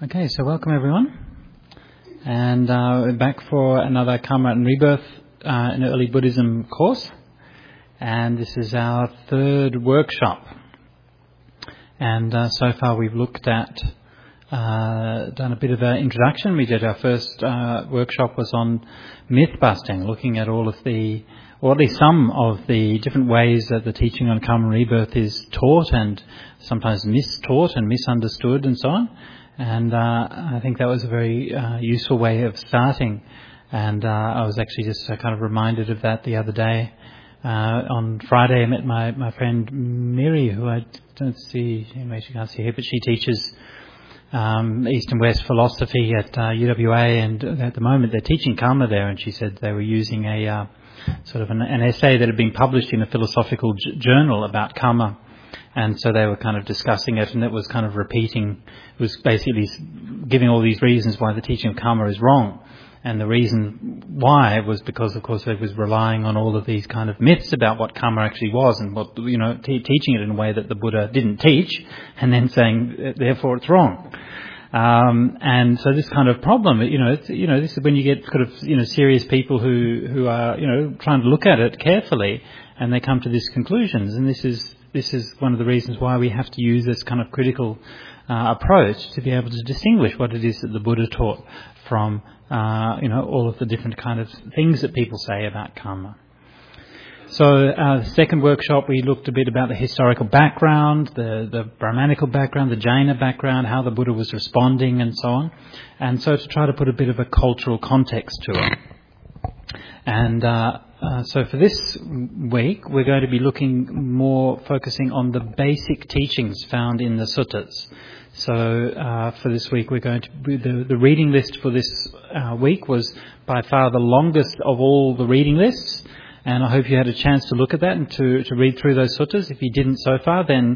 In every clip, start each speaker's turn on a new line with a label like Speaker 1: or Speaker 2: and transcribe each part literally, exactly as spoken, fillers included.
Speaker 1: Okay, so welcome everyone, and uh, we're back for another Karma and Rebirth uh, in Early Buddhism course, and this is our third workshop. And uh, so far we've looked at, uh, done a bit of an introduction. We did our first uh, workshop was on myth busting, looking at all of the, or at least some of the different ways that the teaching on Karma and Rebirth is taught and sometimes mistaught and misunderstood and so on. And uh, I think that was a very uh, useful way of starting. And uh, I was actually just uh, kind of reminded of that the other day. Uh, on Friday I met my, my friend Miri, who I don't see, anyway she can't see here, but she teaches um, East and West philosophy at uh, U W A, and at the moment they're teaching Karma there, and she said they were using a uh, sort of an, an essay that had been published in a philosophical j- journal about Karma. And so they were kind of discussing it, and it was kind of repeating, it was basically giving all these reasons why the teaching of Karma is wrong. And the reason why was because, of course, it was relying on all of these kind of myths about what Karma actually was, and what, you know, te- teaching it in a way that the Buddha didn't teach, and then saying, therefore it's wrong. Um, and so this kind of problem, you know, it's, you know, this is when you get kind of, you know, serious people who, who are, you know, trying to look at it carefully, and they come to these conclusions, and this is, This is one of the reasons why we have to use this kind of critical uh, approach to be able to distinguish what it is that the Buddha taught from, uh, you know, all of the different kind of things that people say about karma. So uh, the second workshop we looked a bit about the historical background, the, the Brahmanical background, the Jaina background, how the Buddha was responding and so on. And so to try to put a bit of a cultural context to it. And uh, uh, so for this week, we're going to be looking more, focusing on the basic teachings found in the suttas. So uh, for this week, we're going to the, the reading list for this uh, week was by far the longest of all the reading lists. And I hope you had a chance to look at that and to, to read through those suttas. If you didn't so far, then,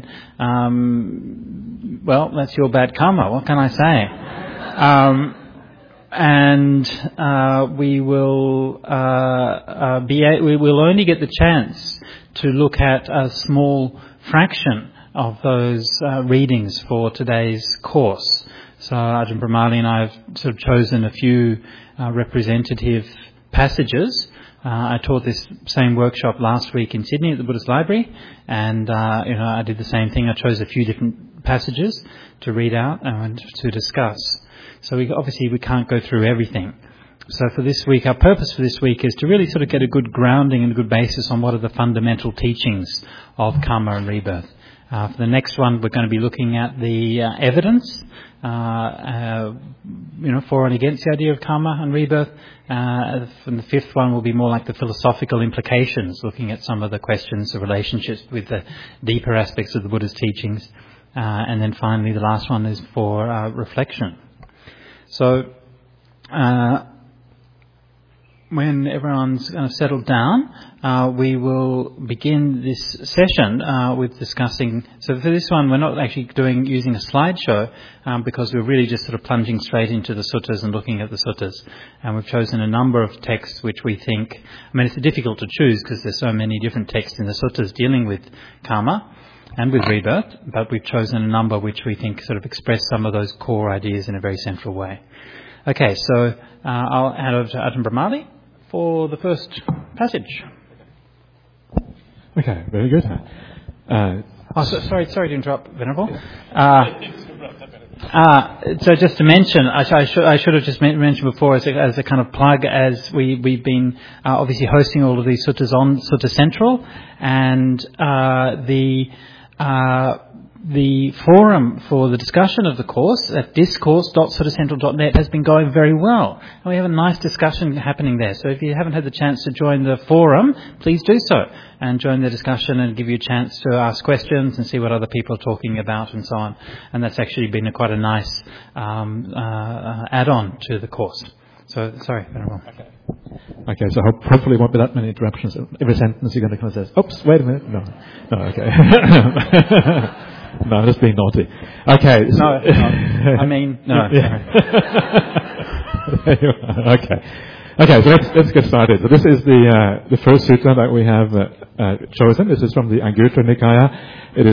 Speaker 1: um, well, that's your bad karma. What can I say? Um, And uh, we will uh, uh, be a- we will only get the chance to look at a small fraction of those uh, readings for today's course. So Ajahn Brahmali and I have sort of chosen a few uh, representative passages. Uh, I taught this same workshop last week in Sydney at the Buddhist Library, and uh, you know I did the same thing. I chose a few different passages to read out and to discuss. So we, obviously we can't go through everything. So for this week, our purpose for this week is to really sort of get a good grounding and a good basis on what are the fundamental teachings of Karma and Rebirth. Uh, for the next one, we're going to be looking at the uh, evidence, uh, uh, you know, for and against the idea of Karma and Rebirth. Uh, and the fifth one will be more like the philosophical implications, looking at some of the questions, the relationships with the deeper aspects of the Buddha's teachings. Uh, and then finally, the last one is for uh, reflection. So, uh, when everyone's kind of settled down, uh, we will begin this session uh, with discussing. So for this one, we're not actually doing using a slideshow um, because we're really just sort of plunging straight into the suttas and looking at the suttas. And we've chosen a number of texts which we think. I mean, it's difficult to choose because there's so many different texts in the suttas dealing with karma and with rebirth, but we've chosen a number which we think sort of express some of those core ideas in a very central way. Okay, so uh, I'll hand over to Ajahn Brahmali for the first passage.
Speaker 2: Okay, very good. Uh,
Speaker 1: oh, so, sorry, sorry to interrupt, Venerable. Uh, uh, so just to mention, I, I, should, I should have just mentioned before as a, as a kind of plug, as we, we've been uh, obviously hosting all of these suttas on Sutta Central, and uh, the Uh, the forum for the discussion of the course at discourse dot sutta central dot net has been going very well. And we have a nice discussion happening there. So if you haven't had the chance to join the forum, please do so and join the discussion and give you a chance to ask questions and see what other people are talking about and so on. And that's actually been a, quite a nice um, uh, add-on to the course. So, sorry, Venerable.
Speaker 2: Okay. Okay, so hope, hopefully it won't be that many interruptions. Every sentence you're going to kind of say, oops, wait a minute. No, no, okay. No, I'm just being naughty. Okay. So
Speaker 1: no, no, I mean, no.
Speaker 2: Yeah. There you are. Okay. Okay, so let's, let's get started. So this is the uh, the first sutta that we have uh, uh, chosen. This is from the Anguttara Nikaya. It is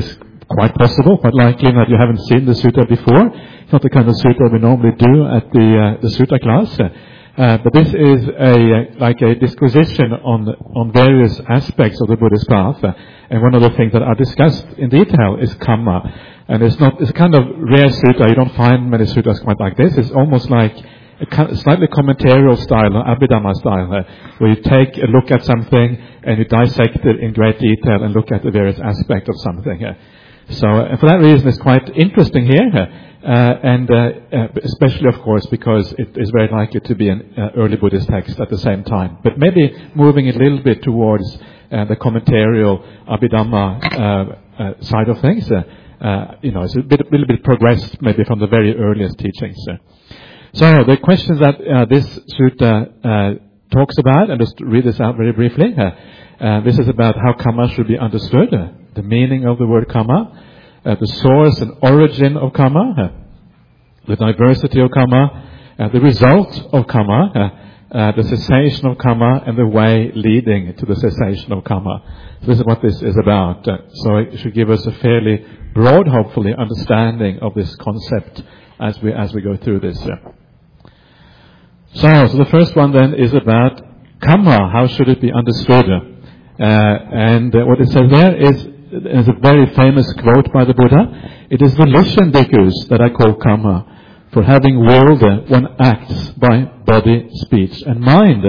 Speaker 2: quite possible, quite likely that you haven't seen the sutta before. It's not the kind of sutta we normally do at the, uh, the sutta class. Uh, but this is a, like a disquisition on, on various aspects of the Buddhist path. Uh, and one of the things that are discussed in detail is Kamma. And it's not, it's a kind of rare sutta. You don't find many suttas quite like this. It's almost like a kind of slightly commentarial style, or Abhidhamma style, uh, where you take a look at something and you dissect it in great detail and look at the various aspects of something. Uh, so, uh, for that reason, it's quite interesting here. Uh, Uh, and uh, uh, especially, of course, because it is very likely to be an uh, early Buddhist text at the same time. But maybe moving a little bit towards uh, the commentarial Abhidhamma uh, uh, side of things. Uh, uh, you know, it's a bit, a little bit progressed maybe from the very earliest teachings. Uh. So the questions that uh, this sutta uh, talks about, and just read this out very briefly. Uh, uh, this is about how Kamma should be understood, uh, the meaning of the word Kamma. Uh, the source and origin of Kamma, uh, the diversity of Kamma, uh, the result of Kamma, uh, uh, the cessation of Kamma, and the way leading to the cessation of Kamma. So this is what this is about. Uh, so it should give us a fairly broad, hopefully, understanding of this concept as we as we go through this. Uh. So, so the first one then is about Kamma. How should it be understood? Uh, and uh, what it says there is. There's a very famous quote by the Buddha. It is volition, bhikkhus, that I call Kamma, for having willed one acts by body, speech, and mind.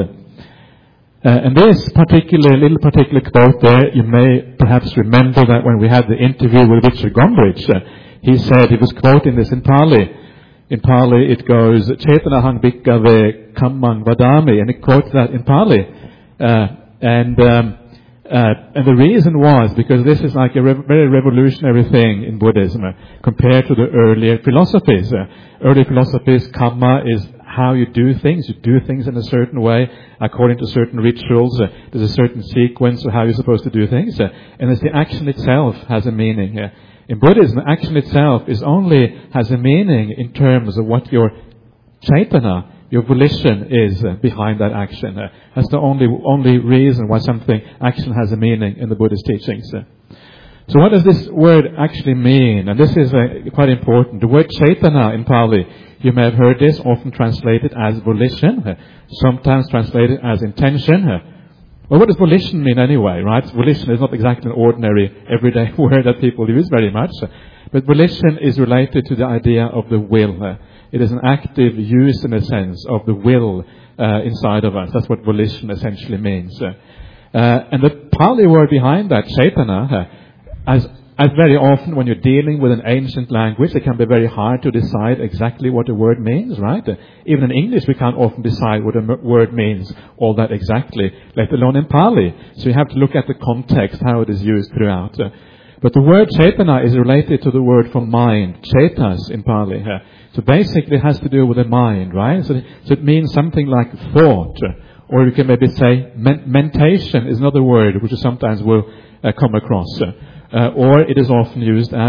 Speaker 2: Uh, and this particular, little particular quote there, you may perhaps remember that when we had the interview with Richard Gombrich, uh, he said, he was quoting this in Pali. In Pali it goes, Chetanahang bhikkhave kammang vadami, and he quotes that in Pali. Uh, and... Um, Uh, and the reason was because this is like a re- very revolutionary thing in Buddhism uh, compared to the earlier philosophies. Uh, earlier philosophies, Kamma is how you do things. You do things in a certain way according to certain rituals. Uh, there's a certain sequence of how you're supposed to do things. Uh, and it's the action itself has a meaning. Uh, in Buddhism, action itself is only has a meaning in terms of what your Chaitana, your volition is uh, behind that action. Uh, that's the only only reason why something, action has a meaning in the Buddhist teachings. Uh. So what does this word actually mean? And this is uh, quite important. The word Chaitana in Pali, you may have heard this often translated as volition, uh, sometimes translated as intention. Uh. Well, what does volition mean anyway, right? Volition is not exactly an ordinary, everyday word that people use very much. Uh, but volition is related to the idea of the will. Uh. It is an active use, in a sense, of the will uh, inside of us. That's what volition essentially means. Uh, uh, and the Pali word behind that, Chaitana, uh, as, as very often when you're dealing with an ancient language, it can be very hard to decide exactly what a word means, right? Uh, even in English, we can't often decide what a m- word means all that exactly, let alone in Pali. So you have to look at the context, how it is used throughout. Uh, but the word Chaitana is related to the word for mind, Chetas in Pali. Uh, So basically it has to do with the mind, right? So, so it means something like thought. Or you can maybe say men- mentation is another word which you sometimes will uh, come across. Uh, or it is often used as,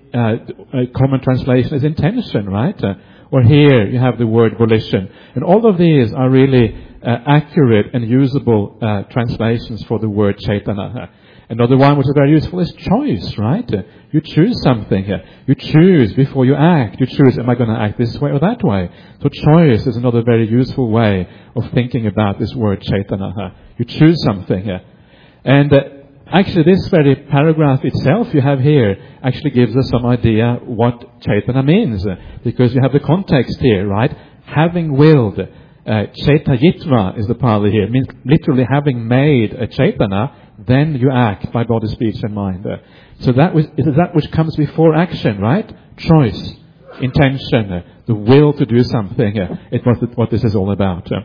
Speaker 2: uh, a common translation is intention, right? Uh, or here you have the word volition. And all of these are really uh, accurate and usable uh, translations for the word Chaitana. Another one which is very useful is choice, right? Uh, you choose something here. You choose before you act. You choose, am I going to act this way or that way? So choice is another very useful way of thinking about this word Chaitana. Huh? You choose something here. And uh, actually this very paragraph itself you have here actually gives us some idea what Chaitana means. Uh, because you have the context here, right? Having willed. Uh, Chaitayitva is the Pali here. It means literally having made a Chaitana, then you act by body, speech and mind. Uh, so that was, it is that which comes before action, right? Choice, intention, uh, the will to do something. Uh, it was what this is all about. Uh.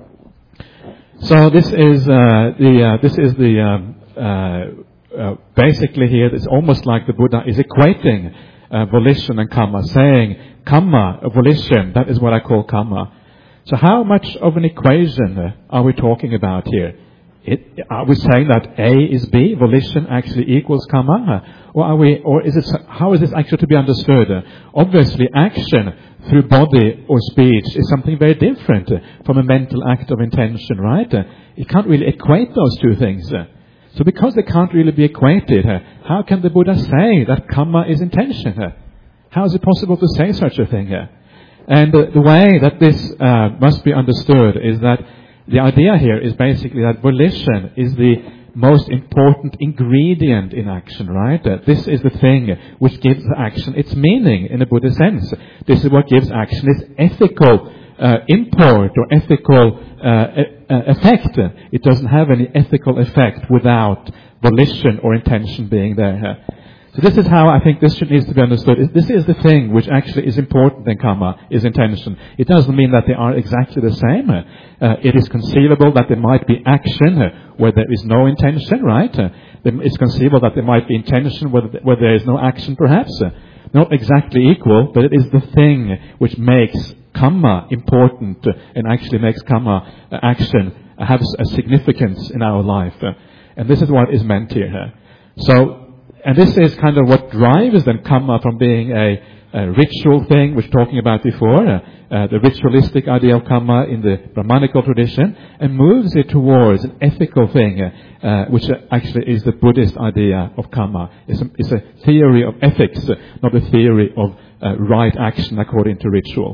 Speaker 2: So this is uh, the uh, this is the um, uh, uh, basically here. It's almost like the Buddha is equating uh, volition and Kamma, saying Kamma, volition. That is what I call Kamma. So how much of an equation uh, are we talking about here? It, are we saying that A is B, volition actually equals Kamma? Or are we, or is it, how is this actually to be understood? Obviously, action through body or speech is something very different from a mental act of intention, right? You can't really equate those two things. So because they can't really be equated, uh, how can the Buddha say that karma is intention? Uh? How is it possible to say such a thing? Uh? And uh, the way that this uh, must be understood is that the idea here is basically that volition is the most important ingredient in action, right? Uh, this is the thing which gives action its meaning in a Buddhist sense. This is what gives action its ethical uh, import or ethical uh, e- uh, effect. It doesn't have any ethical effect without volition or intention being there. So this is how I think this should needs to be understood. This is the thing which actually is important in karma, is intention. It doesn't mean that they are exactly the same. Uh, it is conceivable that there might be action uh, where there is no intention, right? Uh, it's conceivable that there might be intention where, where there is no action, perhaps. Uh, not exactly equal, but it is the thing which makes karma important uh, and actually makes karma uh, action uh, have a significance in our life. Uh, and this is what is meant here. Uh. So, And this is kind of what drives then karma from being a, a ritual thing, which we're talking about before, uh, uh, the ritualistic idea of karma in the Brahmanical tradition, and moves it towards an ethical thing, uh, uh, which actually is the Buddhist idea of karma. It's a, it's a theory of ethics, uh, not a theory of uh, right action according to ritual.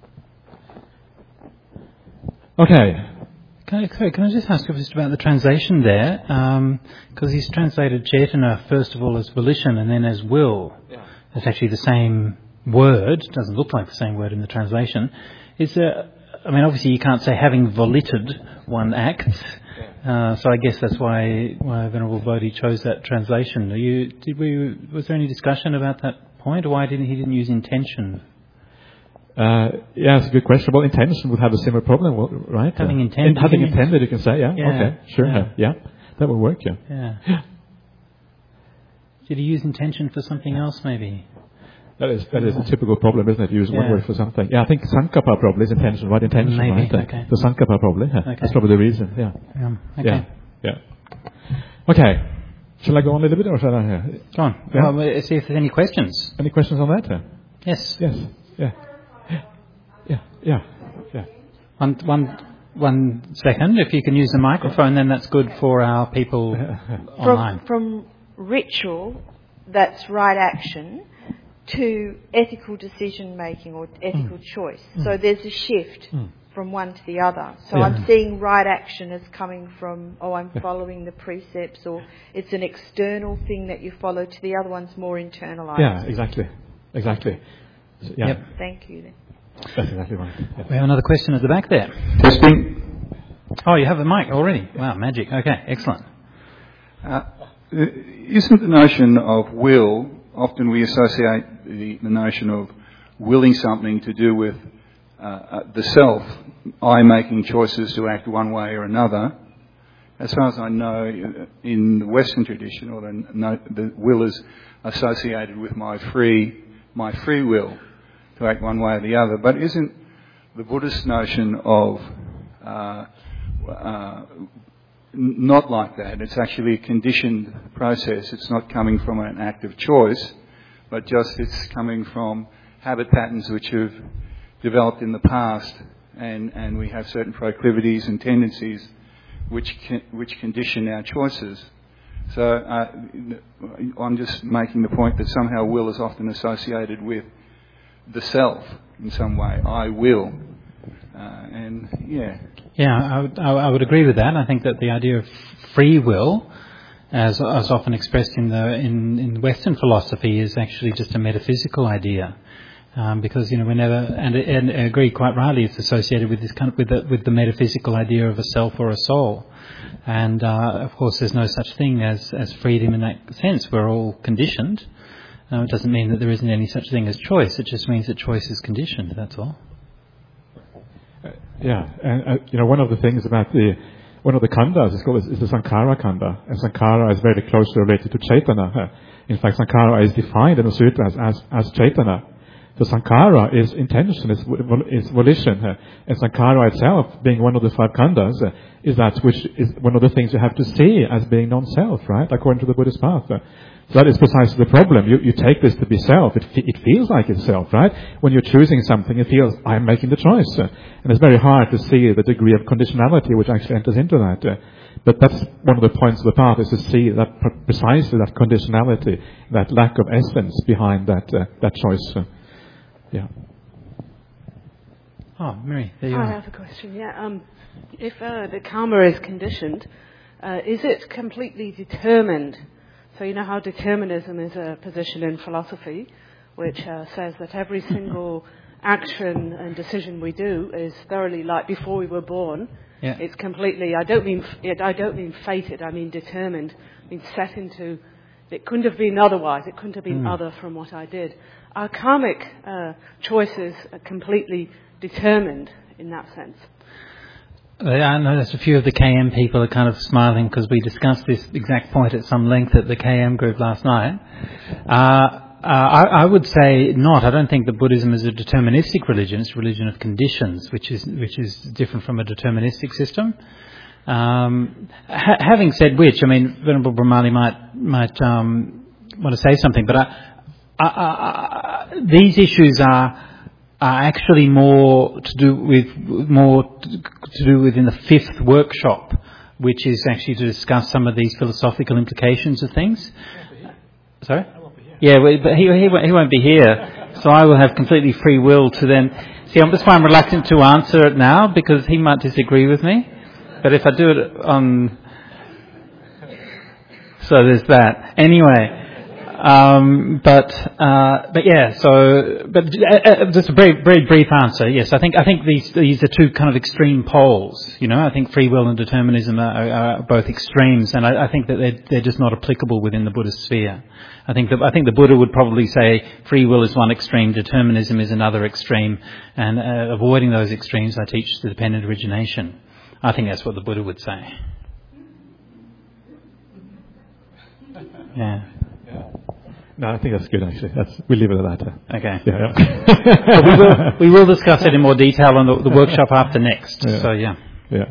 Speaker 2: Okay.
Speaker 1: Can I, sorry, can I just ask you just about the translation there? Because um, he's translated Cetana first of all as volition and then as will. Yeah. It's actually the same word. It doesn't look like the same word in the translation. Is there, I mean, obviously you can't say having volited one act. Yeah. Uh, so I guess that's why, why Venerable Bodhi chose that translation. Are you, did we, was there any discussion about that point, or why didn't he didn't use intention?
Speaker 2: Uh, yeah, it's a good question. Well, intention would have a similar problem, right?
Speaker 1: Having
Speaker 2: uh,
Speaker 1: intended.
Speaker 2: Having intended, you can say, yeah,
Speaker 1: yeah
Speaker 2: okay, sure,
Speaker 1: yeah.
Speaker 2: Uh, yeah, that would work, yeah.
Speaker 1: Yeah. Did he use intention for something else, maybe?
Speaker 2: That is that is a typical problem, isn't it? Use
Speaker 1: yeah.
Speaker 2: one word for something. Yeah, I think sankappa probably is intention, right? Intention,
Speaker 1: maybe.
Speaker 2: right?
Speaker 1: Okay.
Speaker 2: The sankappa probably. Yeah.
Speaker 1: Okay.
Speaker 2: That's probably the reason. Yeah.
Speaker 1: Um, okay.
Speaker 2: Yeah. Yeah. Okay. Shall I go on a little bit, or shall I? Uh,
Speaker 1: go on.
Speaker 2: Yeah?
Speaker 1: Well, let's see if there's any questions.
Speaker 2: Any questions on that? Uh?
Speaker 1: Yes.
Speaker 2: Yes. Yeah. Yeah. Yeah. Yeah.
Speaker 1: One, one, one second. If you can use the microphone, then that's good for our people online.
Speaker 3: From, from ritual, that's right action, to ethical decision making or ethical mm. choice. Mm. So there's a shift mm. from one to the other. So yeah. I'm seeing right action as coming from, oh, I'm following the precepts, or it's an external thing that you follow, to the other one's more internalized.
Speaker 2: Yeah, exactly. Exactly. So, yeah.
Speaker 3: Yep. Thank you. Then.
Speaker 2: That's exactly right. Yeah.
Speaker 1: We have another question at the back there.
Speaker 4: Testing.
Speaker 1: Oh, you have a mic already. Wow, magic. Okay, excellent.
Speaker 4: Uh, isn't the notion of will, often we associate the, the notion of willing something to do with uh, uh, the self, I making choices to act one way or another. As far as I know, in the Western tradition, or the, no, the will is associated with my free, my free will to act one way or the other. But isn't the Buddhist notion of uh, uh, not like that? It's actually a conditioned process. It's not coming from an act of choice, but just it's coming from habit patterns which have developed in the past, and, and we have certain proclivities and tendencies which can, which condition our choices. So uh, I'm just making the point that somehow will is often associated with the self in some way. I will. Uh, and, yeah.
Speaker 1: Yeah, I would, I would agree with that. I think that the idea of free will, as, as often expressed in the in, in Western philosophy, is actually just a metaphysical idea. Um, because, you know, whenever, and, and I agree quite rightly, it's associated with this kind of, with the, with the metaphysical idea of a self or a soul. And, uh, of course, there's no such thing as, as freedom in that sense. We're all conditioned. Uh, it doesn't mean that there isn't any such thing as choice. It just means that choice is conditioned, that's all.
Speaker 2: Uh, yeah, and, uh, you know, one of the things about the, one of the khandas is called is, is the Sankhara khanda. And Sankhara is very closely related to Chaitana. Uh, in fact, Sankhara is defined in the sutras as, as Chaitana. So sankhara is intention, is, is volition. Uh, and sankhara itself, being one of the five khandhas, uh, is that which is one of the things you have to see as being non-self, right? According to the Buddhist path. Uh, so that is precisely the problem. You, you take this to be self. It, it feels like it's self, right? When you're choosing something, it feels, I'm making the choice. Uh, and it's very hard to see the degree of conditionality which actually enters into that. Uh, But that's one of the points of the path, is to see that precisely that conditionality, that lack of essence behind that uh, that choice. Uh, yeah.
Speaker 1: Oh, Mary, there you
Speaker 5: I
Speaker 1: are.
Speaker 5: have a question. Yeah. Um, if uh, the karma is conditioned, uh, is it completely determined? So you know how determinism is a position in philosophy, which uh, says that every single action and decision we do is thoroughly like before we were born.
Speaker 1: Yeah.
Speaker 5: It's completely, I don't mean, I don't mean fated, I mean determined, I mean set into, it couldn't have been otherwise, it couldn't have been
Speaker 1: Mm.
Speaker 5: other from what I did. Are karmic uh, choices are completely determined in that sense?
Speaker 1: I noticed a few of the K M people are kind of smiling because we discussed this exact point at some length at the K M group last night. Uh, Uh, I, I would say not. I don't think that Buddhism is a deterministic religion. It's a religion of conditions, which is which is different from a deterministic system. Um, ha- having said which, I mean, Venerable Brahmali might might um, want to say something, but I, I, I, these issues are are actually more to do with more to do within the fifth workshop, which is actually to discuss some of these philosophical implications of things. Sorry. Yeah, but he, he he won't be here, so I will have completely free will to then see. I'm just why I'm reluctant to answer it now, because he might disagree with me. But if I do it on, so there's that. Anyway, um, but uh, but yeah. So, but uh, just a very very brief answer. Yes, I think I think these these are two kind of extreme poles. You know, I think free will and determinism are, are both extremes, and I, I think that they're they're just not applicable within the Buddhist sphere. I think the, I think the Buddha would probably say free will is one extreme, determinism is another extreme, and uh, avoiding those extremes, I teach the dependent origination. I think that's what the Buddha would say. Yeah.
Speaker 2: yeah. No, I think that's good, actually. That's, we'll leave it at that. Uh.
Speaker 1: Okay.
Speaker 2: Yeah, yeah.
Speaker 1: But we will we will discuss it in more detail on the, the workshop after next.
Speaker 2: Yeah.
Speaker 1: So yeah.
Speaker 2: Yeah.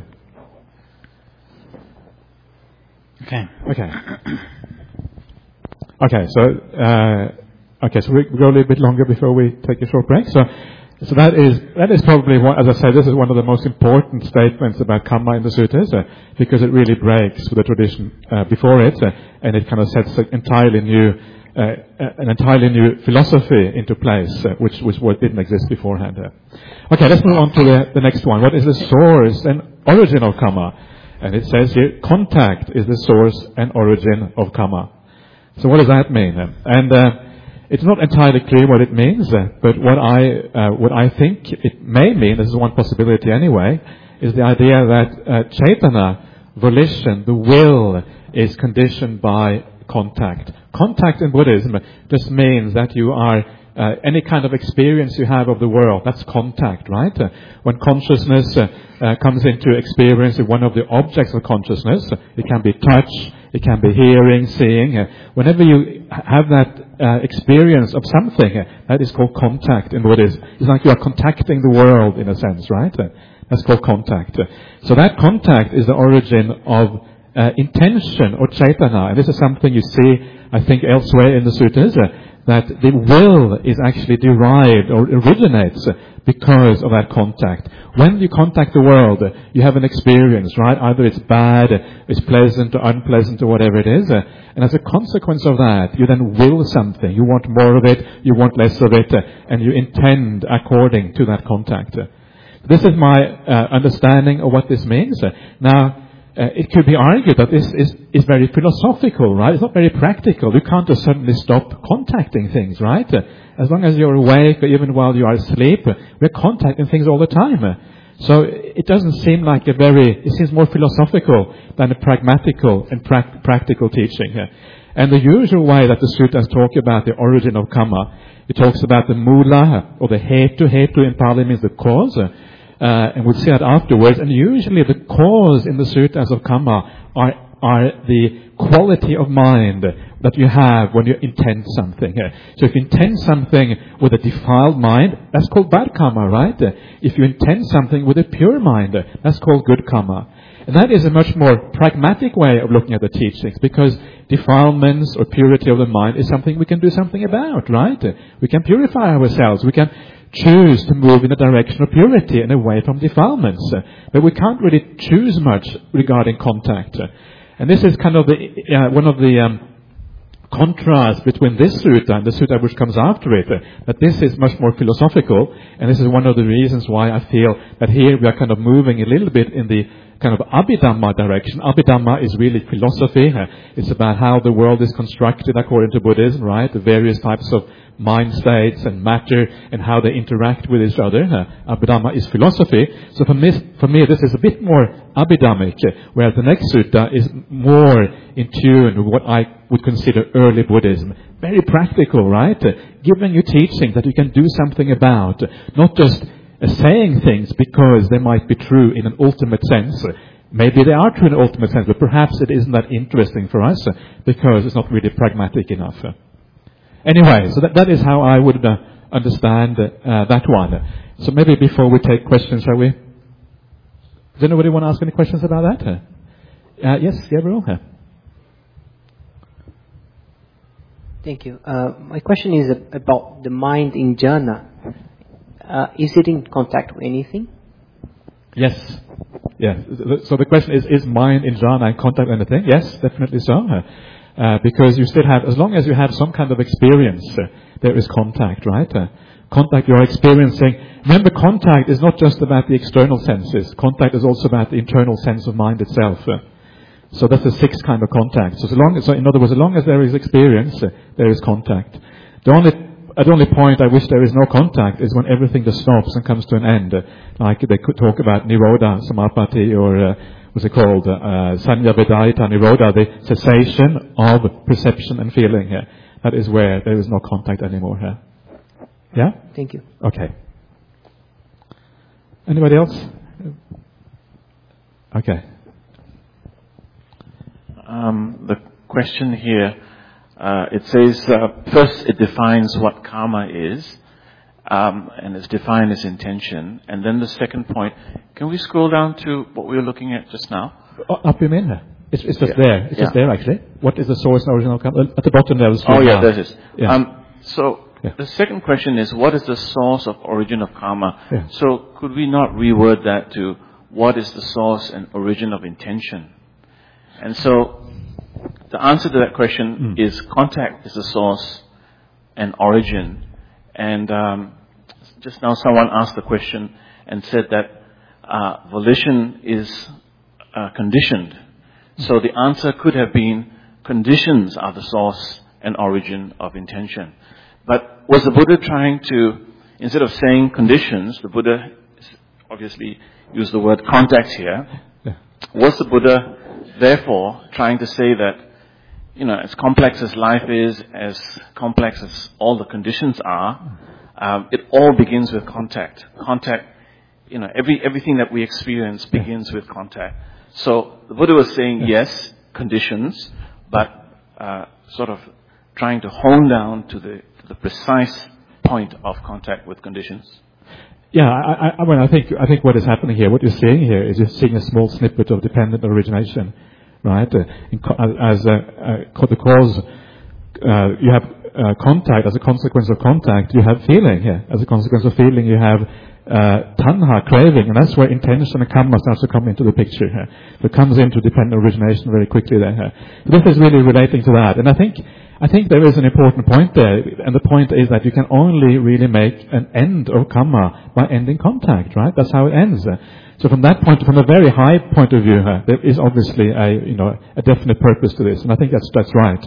Speaker 1: Okay.
Speaker 2: Okay. Okay, so uh, okay, so we go a little bit longer before we take a short break. So, so that is that is probably one, as I said, this is one of the most important statements about karma in the suttas, uh, because it really breaks with the tradition uh, before it, uh, and it kind of sets an entirely new, uh, an entirely new philosophy into place, uh, which which didn't exist beforehand. Uh. Okay, let's move on to the, the next one. What is the source and origin of karma? And it says here, contact is the source and origin of karma. So what does that mean? And uh, it's not entirely clear what it means, uh, but what I uh, what I think it may mean, this is one possibility anyway, is the idea that uh, chaitana, volition, the will, is conditioned by contact. Contact in Buddhism just means that you are uh, any kind of experience you have of the world, that's contact, right? Uh, when consciousness uh, uh, comes into experience with one of the objects of consciousness, it can be touch, it can be hearing, seeing. Uh, whenever you have that uh, experience of something, uh, that is called contact in Buddhism. It's like you are contacting the world in a sense, right? Uh, that's called contact. Uh, so that contact is the origin of uh, intention or chaitana. And this is something you see, I think, elsewhere in the suttas, uh, that the will is actually derived or originates because of that contact. When you contact the world, you have an experience, right? Either it's bad, it's pleasant or unpleasant or whatever it is. And as a consequence of that, you then will something. You want more of it, you want less of it, and you intend according to that contact. This is my uh, understanding of what this means. Now, Uh, it could be argued that this is, is very philosophical, right? It's not very practical. You can't just suddenly stop contacting things, right? Uh, as long as you're awake or even while you are asleep, uh, we're contacting things all the time. Uh, so it doesn't seem like a very, it seems more philosophical than a pragmatical and pra- practical teaching. Uh, and the usual way that the suttas talk about the origin of karma, it talks about the mula or the hetu. Hetu in Pali means the cause. Uh, Uh, and we'll see that afterwards. And usually the cause in the suttas of karma are are the quality of mind that you have when you intend something. So if you intend something with a defiled mind, that's called bad karma, right? If you intend something with a pure mind, that's called good karma. And that is a much more pragmatic way of looking at the teachings, because defilements or purity of the mind is something we can do something about, right? We can purify ourselves. We can choose to move in the direction of purity and away from defilements. But we can't really choose much regarding contact. And this is kind of the uh, one of the um, contrasts between this sutta and the sutta which comes after it, uh, that this is much more philosophical, and this is one of the reasons why I feel that here we are kind of moving a little bit in the kind of Abhidhamma direction. Abhidhamma is really philosophy. Uh, it's about how the world is constructed according to Buddhism, right? The various types of mind states and matter and how they interact with each other. Uh, Abhidhamma is philosophy. So for me, for me, this is a bit more Abhidhammic, uh, whereas the next sutta is more in tune with what I would consider early Buddhism. Very practical, right? Uh, giving you teaching that you can do something about, uh, not just uh, saying things because they might be true in an ultimate sense. Uh, maybe they are true in an ultimate sense, but perhaps it isn't that interesting for us uh, because it's not really pragmatic enough. Uh, Anyway, so that, that is how I would uh, understand uh, that one. So maybe before we take questions, shall we? Does anybody want to ask any questions about that? Uh, yes, Gabriel?
Speaker 6: Thank you. Uh, my question is about the mind in jhana. Uh, is it in contact with anything?
Speaker 2: Yes. Yes. So the question is, is mind in jhana in contact with anything? Yes, definitely so. Uh, because you still have, as long as you have some kind of experience, uh, there is contact, right? Uh, contact you're experiencing. Remember, contact is not just about the external senses. Contact is also about the internal sense of mind itself. Uh, so that's the sixth kind of contact. So, so, long as, so in other words, as long as there is experience, uh, there is contact. The only, at the only point I wish there is no contact is when everything just stops and comes to an end. Uh, like they could talk about Nirodha, Samapatti, or uh, what's it called? Uh, Sanya Vedayita Nirodha, the cessation of perception and feeling here. That is where there is no contact anymore here. Yeah?
Speaker 6: Thank you.
Speaker 2: Okay. Anybody else? Okay.
Speaker 7: Um, the question here, uh, it says, uh, first it defines what karma is, Um, and it's defined as intention. And then the second point, can we scroll down to what we were looking at just now?
Speaker 2: Oh, up you mean? It's, it's just
Speaker 7: yeah.
Speaker 2: there. It's
Speaker 7: yeah.
Speaker 2: just there, actually. What is the source and original karma? At the bottom there was.
Speaker 7: Oh, yeah, there it is.
Speaker 2: Yeah.
Speaker 7: Um, so
Speaker 2: yeah.
Speaker 7: the second question is, what is the source of origin of karma?
Speaker 2: Yeah.
Speaker 7: So could we not reword that to, what is the source and origin of intention? And so the answer to that question mm. is contact is the source and origin. And um, just now someone asked the question and said that uh, volition is uh, conditioned. So the answer could have been conditions are the source and origin of intention. But was the Buddha trying to, instead of saying conditions, the Buddha obviously used the word contact here.
Speaker 2: Yeah.
Speaker 7: Was the Buddha therefore trying to say that, you know, as complex as life is, as complex as all the conditions are, um, it all begins with contact. Contact, you know, every everything that we experience begins with contact. So the Buddha was saying, yes, conditions, but uh, sort of trying to hone down to the, to the precise point of contact with conditions.
Speaker 2: Yeah, I, I, I mean, I think I think what is happening here, what you're seeing here, is you're seeing a small snippet of dependent origination. Right, uh, in co- as uh, uh, the cause, uh, you have uh, contact. As a consequence of contact, you have feeling. Yeah, as a consequence of feeling, you have uh, tanha, craving, and that's where intention and karma starts to come into the picture. Here, so it comes into dependent origination very quickly there. Here. So this is really relating to that, and I think I think there is an important point there, and the point is that you can only really make an end of karma by ending contact. Right, that's how it ends. So from that point, from a very high point of view, uh, there is obviously a, you know, a definite purpose to this, and I think that's that's right.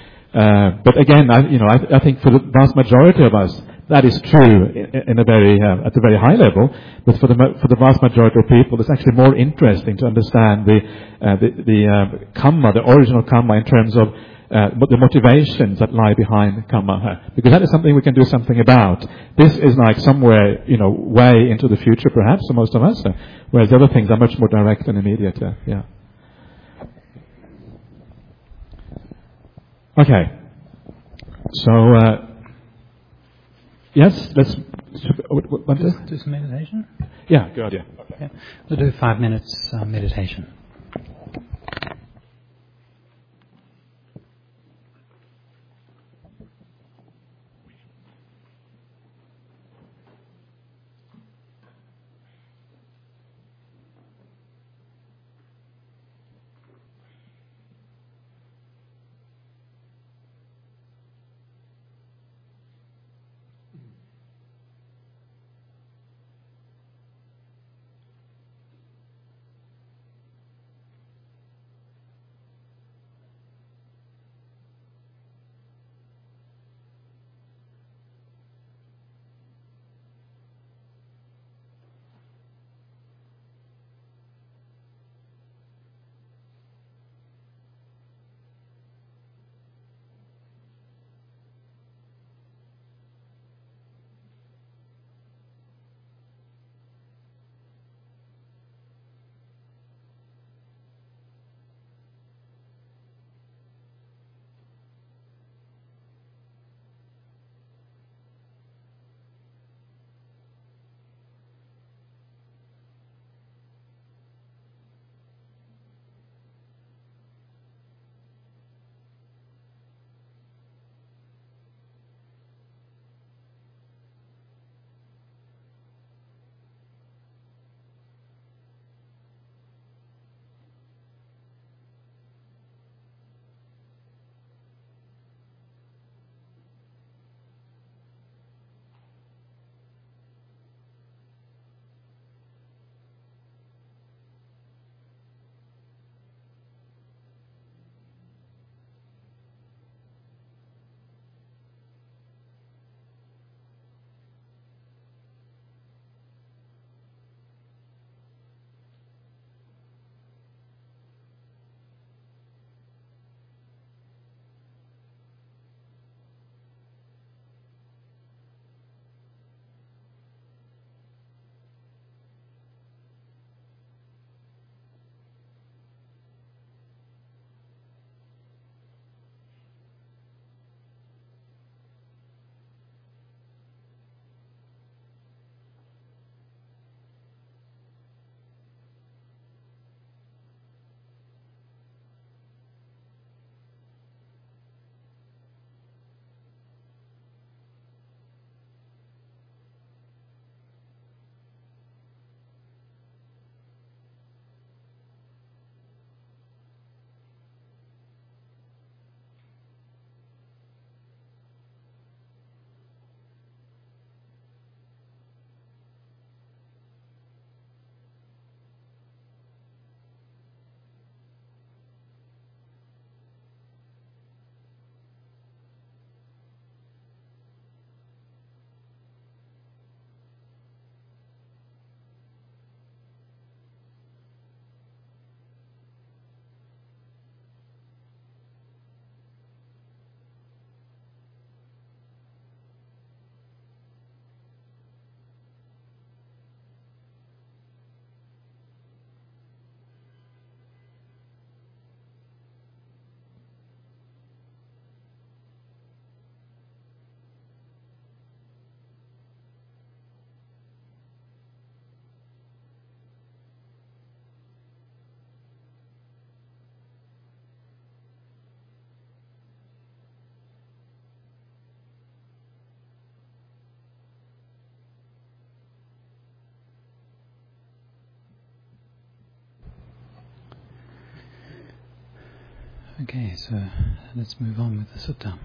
Speaker 2: Uh, but again, I, you know, I, I think for the vast majority of us, that is true in, in a very uh, at a very high level. But for the for the vast majority of people, it's actually more interesting to understand the uh, the, the uh, karma, the original karma, in terms of Uh, the motivations that lie behind karma, uh, because that is something we can do something about. This is like somewhere, you know, way into the future, perhaps, for most of us, uh, whereas the other things are much more direct and immediate. Uh, yeah. Okay. So, uh, yes, let's... What, what, what
Speaker 1: Just do some meditation?
Speaker 2: Yeah, good idea. Okay.
Speaker 1: Yeah. We'll do five minutes uh, meditation. Okay, so let's move on with the sutta.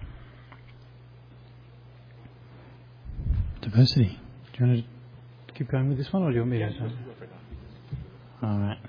Speaker 1: Diversity. Do you want to keep going with this one, or do you want me to? Yes, all right.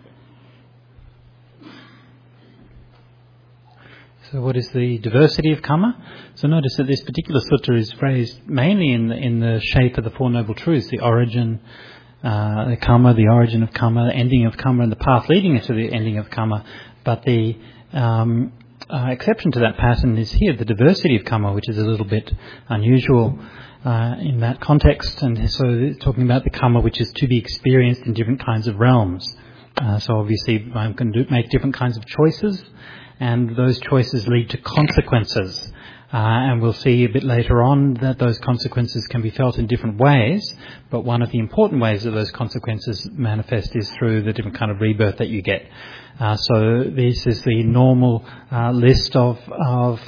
Speaker 1: So what is the diversity of karma? So notice that this particular sutta is phrased mainly in the, in the shape of the Four Noble Truths, the origin, uh, the karma, the origin of karma, the ending of karma, and the path leading to the ending of karma. But the um, uh, exception to that pattern is here, the diversity of karma, which is a little bit unusual uh, in that context. And so it's talking about the karma which is to be experienced in different kinds of realms. Uh, so obviously one can do, make different kinds of choices, and those choices lead to consequences. Uh, and we'll see a bit later on that those consequences can be felt in different ways, but one of the important ways that those consequences manifest is through the different kind of rebirth that you get. Uh, so this is the normal uh, list of, of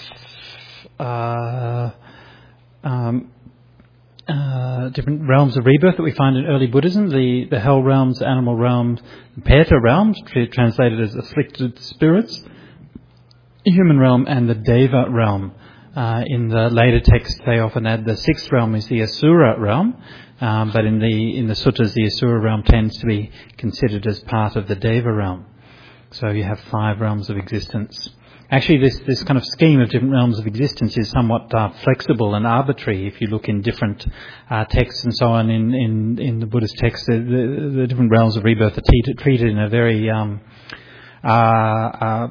Speaker 1: uh, um, uh, different realms of rebirth that we find in early Buddhism. The, the hell realms, the animal realms, the Peta realms, translated as afflicted spirits, the human realm, and the Deva realm. Uh, in the later texts, they often add the sixth realm is the Asura realm, um, but in the in the suttas, the Asura realm tends to be considered as part of the Deva realm. So you have five realms of existence. Actually, this this kind of scheme of different realms of existence is somewhat uh, flexible and arbitrary. If you look in different uh, texts and so on, in, in, in the Buddhist texts, the, the, the different realms of rebirth are treated, treated in a very um, uh, uh,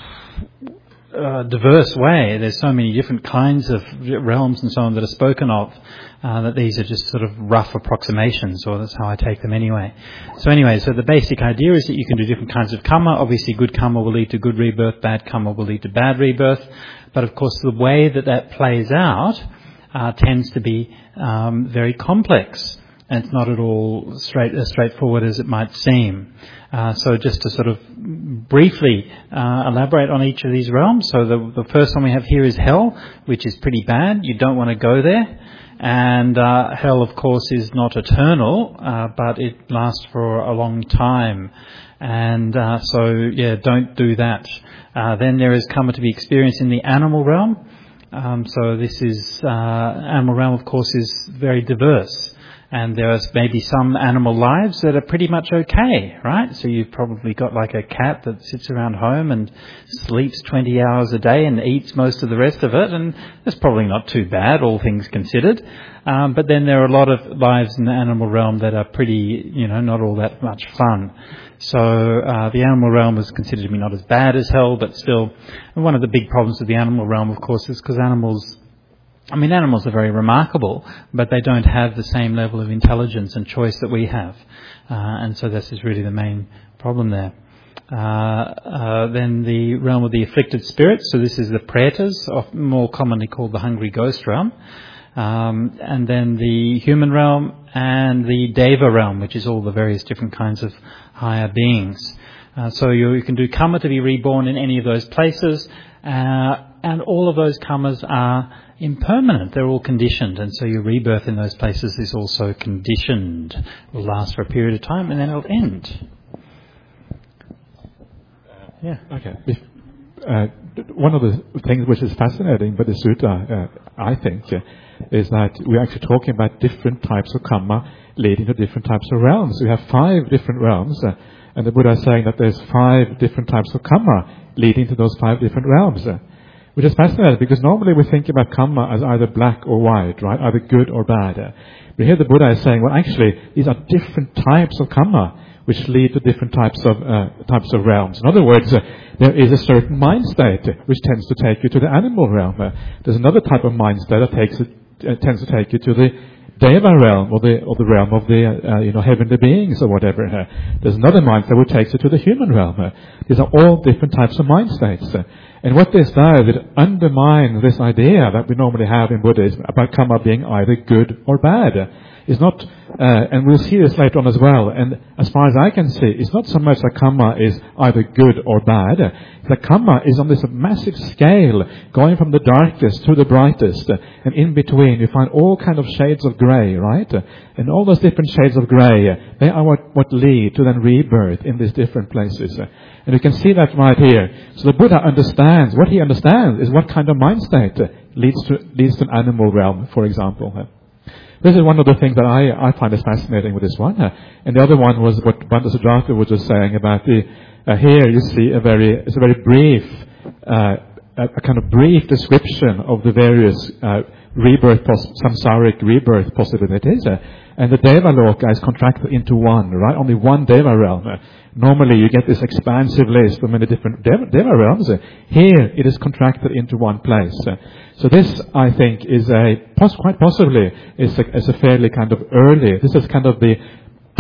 Speaker 1: Uh, diverse way. There's so many different kinds of realms and so on that are spoken of, uh, that these are just sort of rough approximations, or that's how I take them anyway. So anyway, so the basic idea is that you can do different kinds of karma. Obviously good karma will lead to good rebirth, bad karma will lead to bad rebirth, but of course the way that that plays out uh, tends to be um, very complex. And it's not at all straight as straightforward as it might seem. Uh, so just to sort of briefly uh, elaborate on each of these realms. So the, the first one we have here is hell, which is pretty bad. You don't want to go there. And uh, hell, of course, is not eternal, uh, but it lasts for a long time. And uh, so, yeah, don't do that. Uh, then there is karma to be experienced in the animal realm. Um, so this is, uh, animal realm, of course, is very diverse. And there are maybe some animal lives that are pretty much okay, right? So you've probably got like a cat that sits around home and sleeps twenty hours a day and eats most of the rest of it, and that's probably not too bad, all things considered. Um, but then there are a lot of lives in the animal realm that are pretty, you know, not all that much fun. So uh, the animal realm is considered to be not as bad as hell, but still, and one of the big problems with the animal realm, of course, is because animals... I mean, animals are very remarkable, but they don't have the same level of intelligence and choice that we have. Uh, and so this is really the main problem there. Uh, uh, then the realm of the afflicted spirits. So this is the pretas, more commonly called the hungry ghost realm. Um, and then the human realm and the Deva realm, which is all the various different kinds of higher beings. Uh, so you, you can do karma to be reborn in any of those places. Uh, and all of those karmas are impermanent. They're all conditioned, and so your rebirth in those places is also conditioned. It will last for a period of time and then it'll end.
Speaker 2: Yeah. Okay. If, uh, one of the things which is fascinating with the sutta, uh, I think, uh, is that we're actually talking about different types of karma leading to different types of realms. We have five different realms, uh, and the Buddha is saying that there's five different types of karma leading to those five different realms. Uh, Which is fascinating, because normally we think about karma as either black or white, right? Either good or bad. But here the Buddha is saying, well, actually, these are different types of karma which lead to different types of uh, types of realms. In other words, uh, there is a certain mind state which tends to take you to the animal realm. Uh, there's another type of mind state that takes it, uh, tends to take you to the Deva realm, or the or the realm of the uh, you know heavenly beings or whatever. Uh, there's another mind state which takes you to the human realm. Uh, these are all different types of mind states. Uh, And what this does, it undermines this idea that we normally have in Buddhism about karma being either good or bad. It's not, uh, and we'll see this later on as well, and as far as I can see, it's not so much that karma is either good or bad. The karma is on this massive scale, going from the darkest to the brightest, and in between you find all kind of shades of grey, right? And all those different shades of grey, they are what, what lead to then rebirth in these different places. And you can see that right here. So the Buddha understands, what he understands is what kind of mind state leads to, leads to an animal realm, for example. This is one of the things that I, I find is fascinating with this one. And the other one was what Bhante Sujato was just saying about the, uh, here you see a very, it's a very brief, uh, a, a kind of brief description of the various, uh, rebirth, pos- samsaric rebirth possibilities. Uh, and the Deva Loka is contracted into one, right? Only one Deva realm. Uh, Normally you get this expansive list of many different Deva, Deva realms. Uh, here it is contracted into one place. Uh, so this, I think, is a, pos- quite possibly, is a, is a fairly kind of early, this is kind of the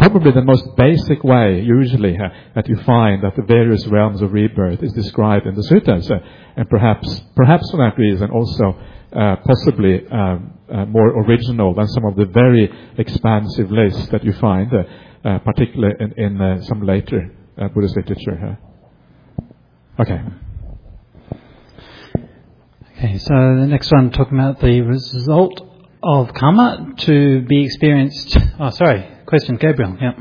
Speaker 2: probably the most basic way, usually, uh, that you find that the various realms of rebirth is described in the suttas, uh, and perhaps, perhaps for that reason, also uh, possibly um, uh, more original than some of the very expansive lists that you find, uh, uh, particularly in, in uh, some later uh, Buddhist literature. Uh. Okay.
Speaker 1: Okay, so the next one, talking about the result of karma to be experienced. Oh, sorry. Question, Gabriel. Yeah.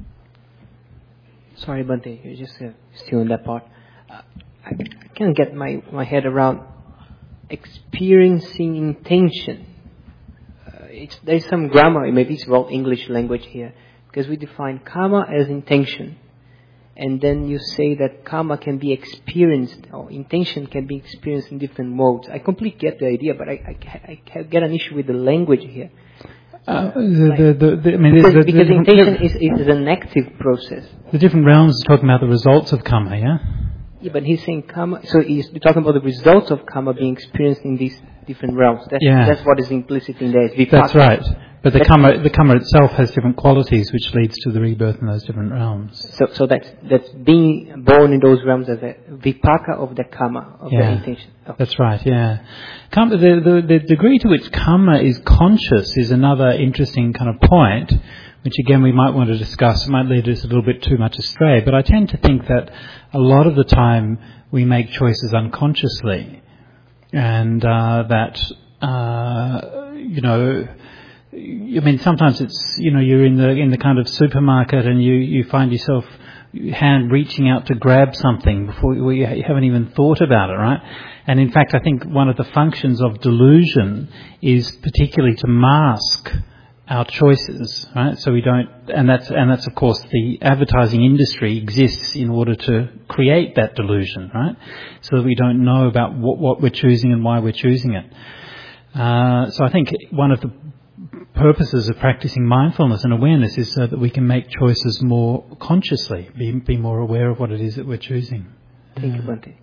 Speaker 6: Sorry, Bhante, you're just uh, still in that part. Uh, I, I can't get my, my head around experiencing intention. Uh, it's, there's some grammar, maybe it's wrong English language here, because we define karma as intention. And then you say that karma can be experienced, or intention can be experienced in different modes. I completely get the idea, but I, I, I get an issue with the language here.
Speaker 1: Uh, the, the, the, I mean,
Speaker 6: because
Speaker 1: the, the,
Speaker 6: because
Speaker 1: the,
Speaker 6: intention is, is an active process.
Speaker 1: The different realms are talking about the results of karma, yeah?
Speaker 6: Yeah, but he's saying karma, so he's talking about the results of karma being experienced in these different realms. That's,
Speaker 1: yeah.
Speaker 6: that's what is implicit in there. Is
Speaker 1: that's right. But the that's karma, the karma itself has different qualities, which leads to the rebirth in those different realms.
Speaker 6: So, so that's that's being born in those realms as a vipaka of the karma, of
Speaker 1: yeah.
Speaker 6: the intention. Okay.
Speaker 1: That's right. Yeah, karma, the, the the degree to which karma is conscious is another interesting kind of point, which again we might want to discuss. It might lead us a little bit too much astray. But I tend to think that a lot of the time we make choices unconsciously, and uh, that uh, you know. I mean, sometimes it's, you know, you're in the in the kind of supermarket and you, you find yourself hand reaching out to grab something before you, you haven't even thought about it, right? And in fact, I think one of the functions of delusion is particularly to mask our choices, right? So we don't, and that's and that's of course the advertising industry exists in order to create that delusion, right? So that we don't know about what, what we're choosing and why we're choosing it. Uh, so I think one of the purposes of practicing mindfulness and awareness is so that we can make choices more consciously, be, be more aware of what it is that we're choosing.
Speaker 6: Thank you, Bhante.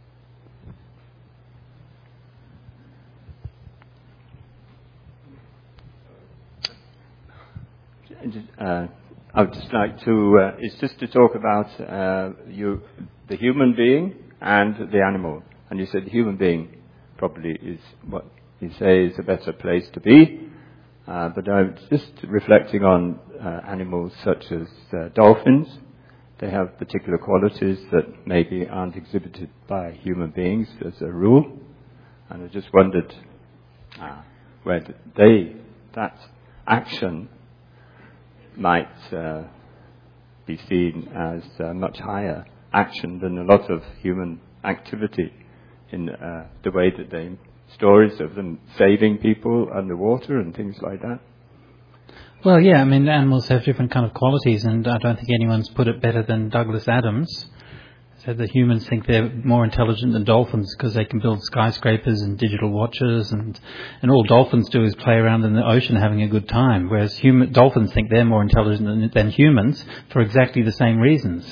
Speaker 8: Uh, I would just like to, uh, it's just to talk about uh, you, the human being and the animal. And you said the human being probably is what you say is a better place to be. Uh, but I'm just reflecting on uh, animals such as uh, dolphins. They have particular qualities that maybe aren't exhibited by human beings as a rule. And I just wondered uh, whether they, that action might uh, be seen as uh, much higher action than a lot of human activity in uh, the way that they stories of them saving people underwater and things like that.
Speaker 1: Well, yeah, I mean, animals have different kind of qualities, and I don't think anyone's put it better than Douglas Adams. Said that humans think they're more intelligent than dolphins because they can build skyscrapers and digital watches, and and all dolphins do is play around in the ocean having a good time, whereas human, dolphins think they're more intelligent than, than humans for exactly the same reasons.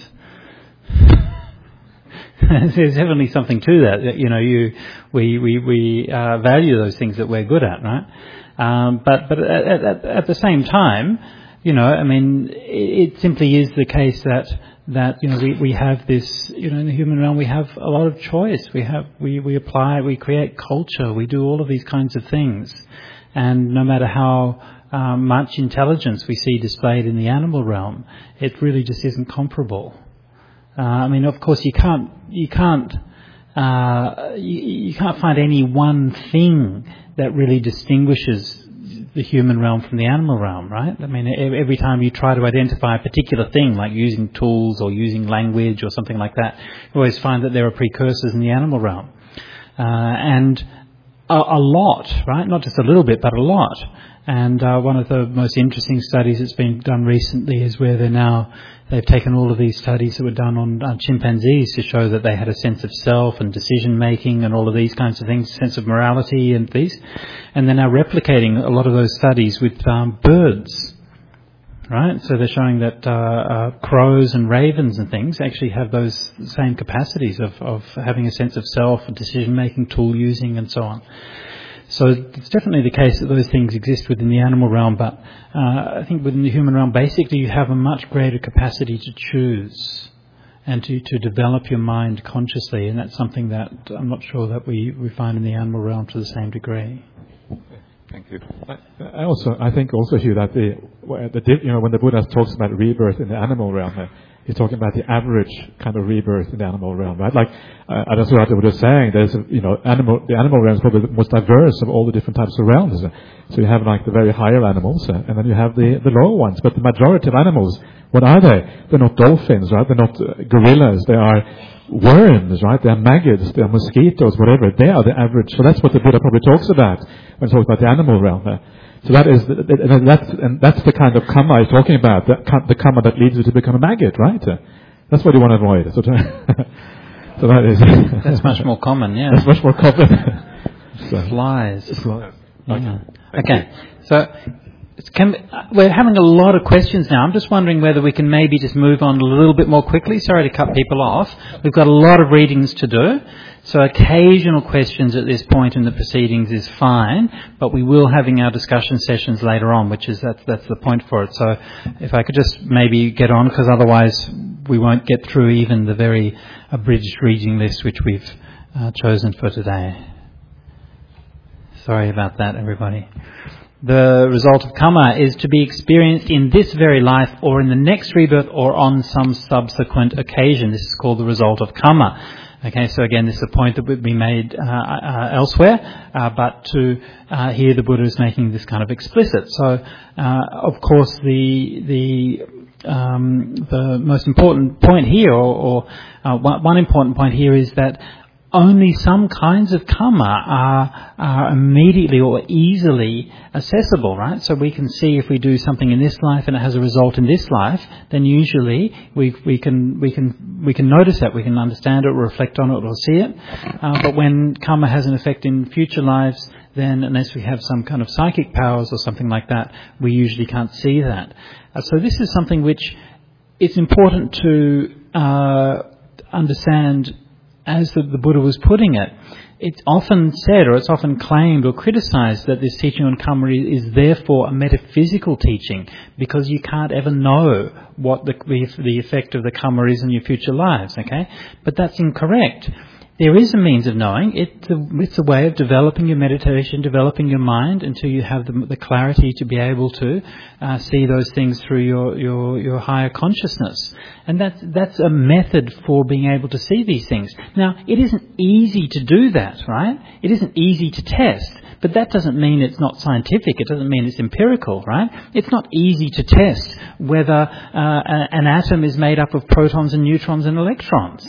Speaker 1: There's definitely something to that. That you know, you we we we uh, value those things that we're good at, right? Um, but but at, at, at the same time, you know, I mean, it, it simply is the case that that you know we, we have this, you know, in the human realm we have a lot of choice. We have we we apply, we create culture, we do all of these kinds of things, and no matter how um, much intelligence we see displayed in the animal realm, it really just isn't comparable. Uh, I mean, of course, you can't you can't uh, you, you can't find any one thing that really distinguishes the human realm from the animal realm, right? I mean, every time you try to identify a particular thing, like using tools or using language or something like that, you always find that there are precursors in the animal realm, uh, and a, a lot, right? Not just a little bit, but a lot. And uh, one of the most interesting studies that's been done recently is where they're now they've taken all of these studies that were done on uh, chimpanzees to show that they had a sense of self and decision making and all of these kinds of things, sense of morality and these, and they're now replicating a lot of those studies with um, birds, right? So they're showing that uh, uh, crows and ravens and things actually have those same capacities of, of having a sense of self and decision making, tool using, and so on. So it's definitely the case that those things exist within the animal realm, but uh, I think within the human realm, basically you have a much greater capacity to choose and to, to develop your mind consciously, and that's something that I'm not sure that we, we find in the animal realm to the same degree.
Speaker 2: Thank you. I, I also, I think also, Hugh, that the, the, you know, when the Buddha talks about rebirth in the animal realm, uh, he's talking about the average kind of rebirth in the animal realm, right? Like, uh, I don't know what the Buddha was saying. There's, a, you know, animal, the animal realm is probably the most diverse of all the different types of realms. Uh, so you have like the very higher animals, uh, and then you have the, the lower ones. But the majority of animals, what are they? They're not dolphins, right? They're not uh, gorillas. They are worms, right? They are maggots, they are mosquitoes, whatever. They are the average. So that's what the Buddha probably talks about when he talks about the animal realm. Uh, so that is, and that's, and that's the kind of karma he's talking about, the, the karma that leads you to become a maggot, right? Uh, that's what you want to avoid. So, to, so that is.
Speaker 1: That's much more common, yeah.
Speaker 2: That's much more common. So,
Speaker 1: Flies.
Speaker 2: Flies.
Speaker 1: Yeah. Okay. So, it's can, we're having a lot of questions now. I'm just wondering whether we can maybe just move on a little bit more quickly. Sorry to cut people off. We've got a lot of readings to do. So occasional questions at this point in the proceedings is fine, but we will having our discussion sessions later on, which is that's, that's the point for it. So if I could just maybe get on, because otherwise we won't get through even the very abridged reading list which we've uh, chosen for today. Sorry about that, everybody. The result of karma is to be experienced in this very life or in the next rebirth or on some subsequent occasion. This is called the result of karma. Okay, so again, this is a point that would be made uh, uh, elsewhere, uh, but to uh, here the Buddha is making this kind of explicit. So, uh, of course, the the um, the most important point here, or, or uh, one, one important point here, is that only some kinds of karma are, are immediately or easily accessible, right? So we can see if we do something in this life and it has a result in this life, then usually we we can we can we can notice that, we can understand it, or reflect on it, or see it. Uh, but when karma has an effect in future lives, then unless we have some kind of psychic powers or something like that, we usually can't see that. Uh, so this is something which it's important to uh, understand. As the, the Buddha was putting it, it's often said, or it's often claimed or criticized, that this teaching on karma is therefore a metaphysical teaching, because you can't ever know what the, the effect of the karma is in your future lives, okay? But that's incorrect. There is a means of knowing. It's a, it's a way of developing your meditation, developing your mind until you have the, the clarity to be able to uh, see those things through your, your, your higher consciousness. And that's, that's a method for being able to see these things. Now, it isn't easy to do that, right? It isn't easy to test. But that doesn't mean it's not scientific. It doesn't mean it's empirical, right? It's not easy to test whether uh, an atom is made up of protons and neutrons and electrons,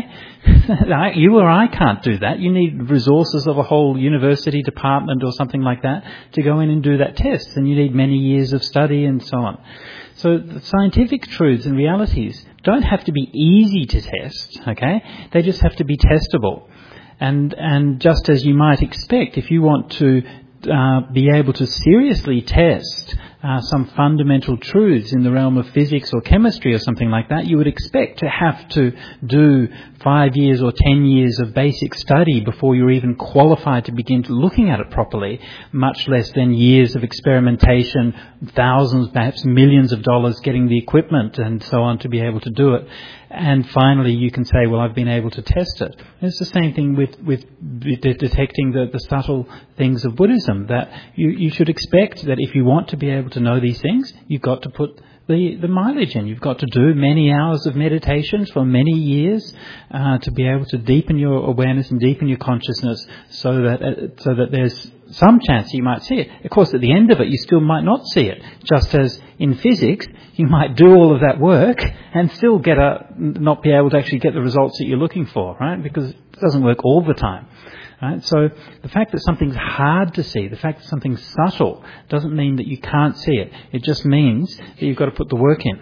Speaker 1: okay? You or I can't do that. You need resources of a whole university department or something like that to go in and do that test. And you need many years of study and so on. So the scientific truths and realities don't have to be easy to test, okay? They just have to be testable. And and just as you might expect, if you want to uh, be able to seriously test uh, some fundamental truths in the realm of physics or chemistry or something like that, you would expect to have to do five years or ten years of basic study before you're even qualified to begin to looking at it properly, much less than years of experimentation, thousands, perhaps millions of dollars getting the equipment and so on to be able to do it. And finally, you can say, well, I've been able to test it. And it's the same thing with, with detecting the, the subtle things of Buddhism, that you, you should expect that if you want to be able to know these things, you've got to put the, the mileage in. You've got to do many hours of meditation for many years uh, to be able to deepen your awareness and deepen your consciousness so that uh, so that there's some chance you might see it. Of course, at the end of it, you still might not see it. Just as in physics, you might do all of that work and still get a not be able to actually get the results that you're looking for, right? Because it doesn't work all the time. Right? So the fact that something's hard to see, the fact that something's subtle, doesn't mean that you can't see it. It just means that you've got to put the work in.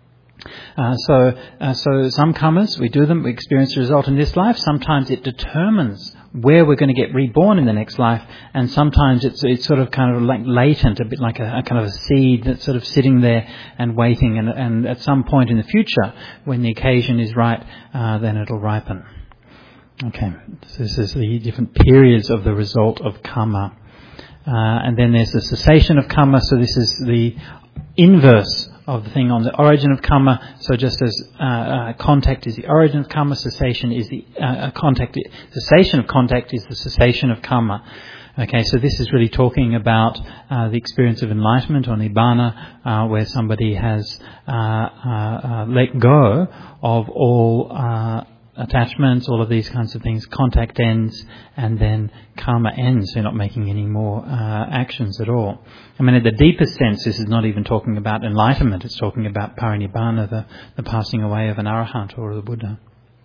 Speaker 1: Uh, so, uh, so some karmas, we do them, we experience the result in this life. Sometimes it determines where we're going to get reborn in the next life, and sometimes it's it's sort of kind of like latent, a bit like a, a kind of a seed that's sort of sitting there and waiting, and, and at some point in the future, when the occasion is right, uh, then it'll ripen. Okay, so this is the different periods of the result of karma. Uh, and then there's the cessation of karma, so this is the inverse of the thing on the origin of karma. So just as uh, uh, contact is the origin of karma, cessation is the uh, contact. Cessation of contact is the cessation of karma. Okay, so this is really talking about uh, the experience of enlightenment or nibbana, uh, where somebody has uh, uh, uh, let go of all uh, attachments, all of these kinds of things. Contact ends, and then karma ends. They're not making any more uh, actions at all. I mean, in the deepest sense, this is not even talking about enlightenment. It's talking about parinibbana, the, the passing away of an arahant or the Buddha.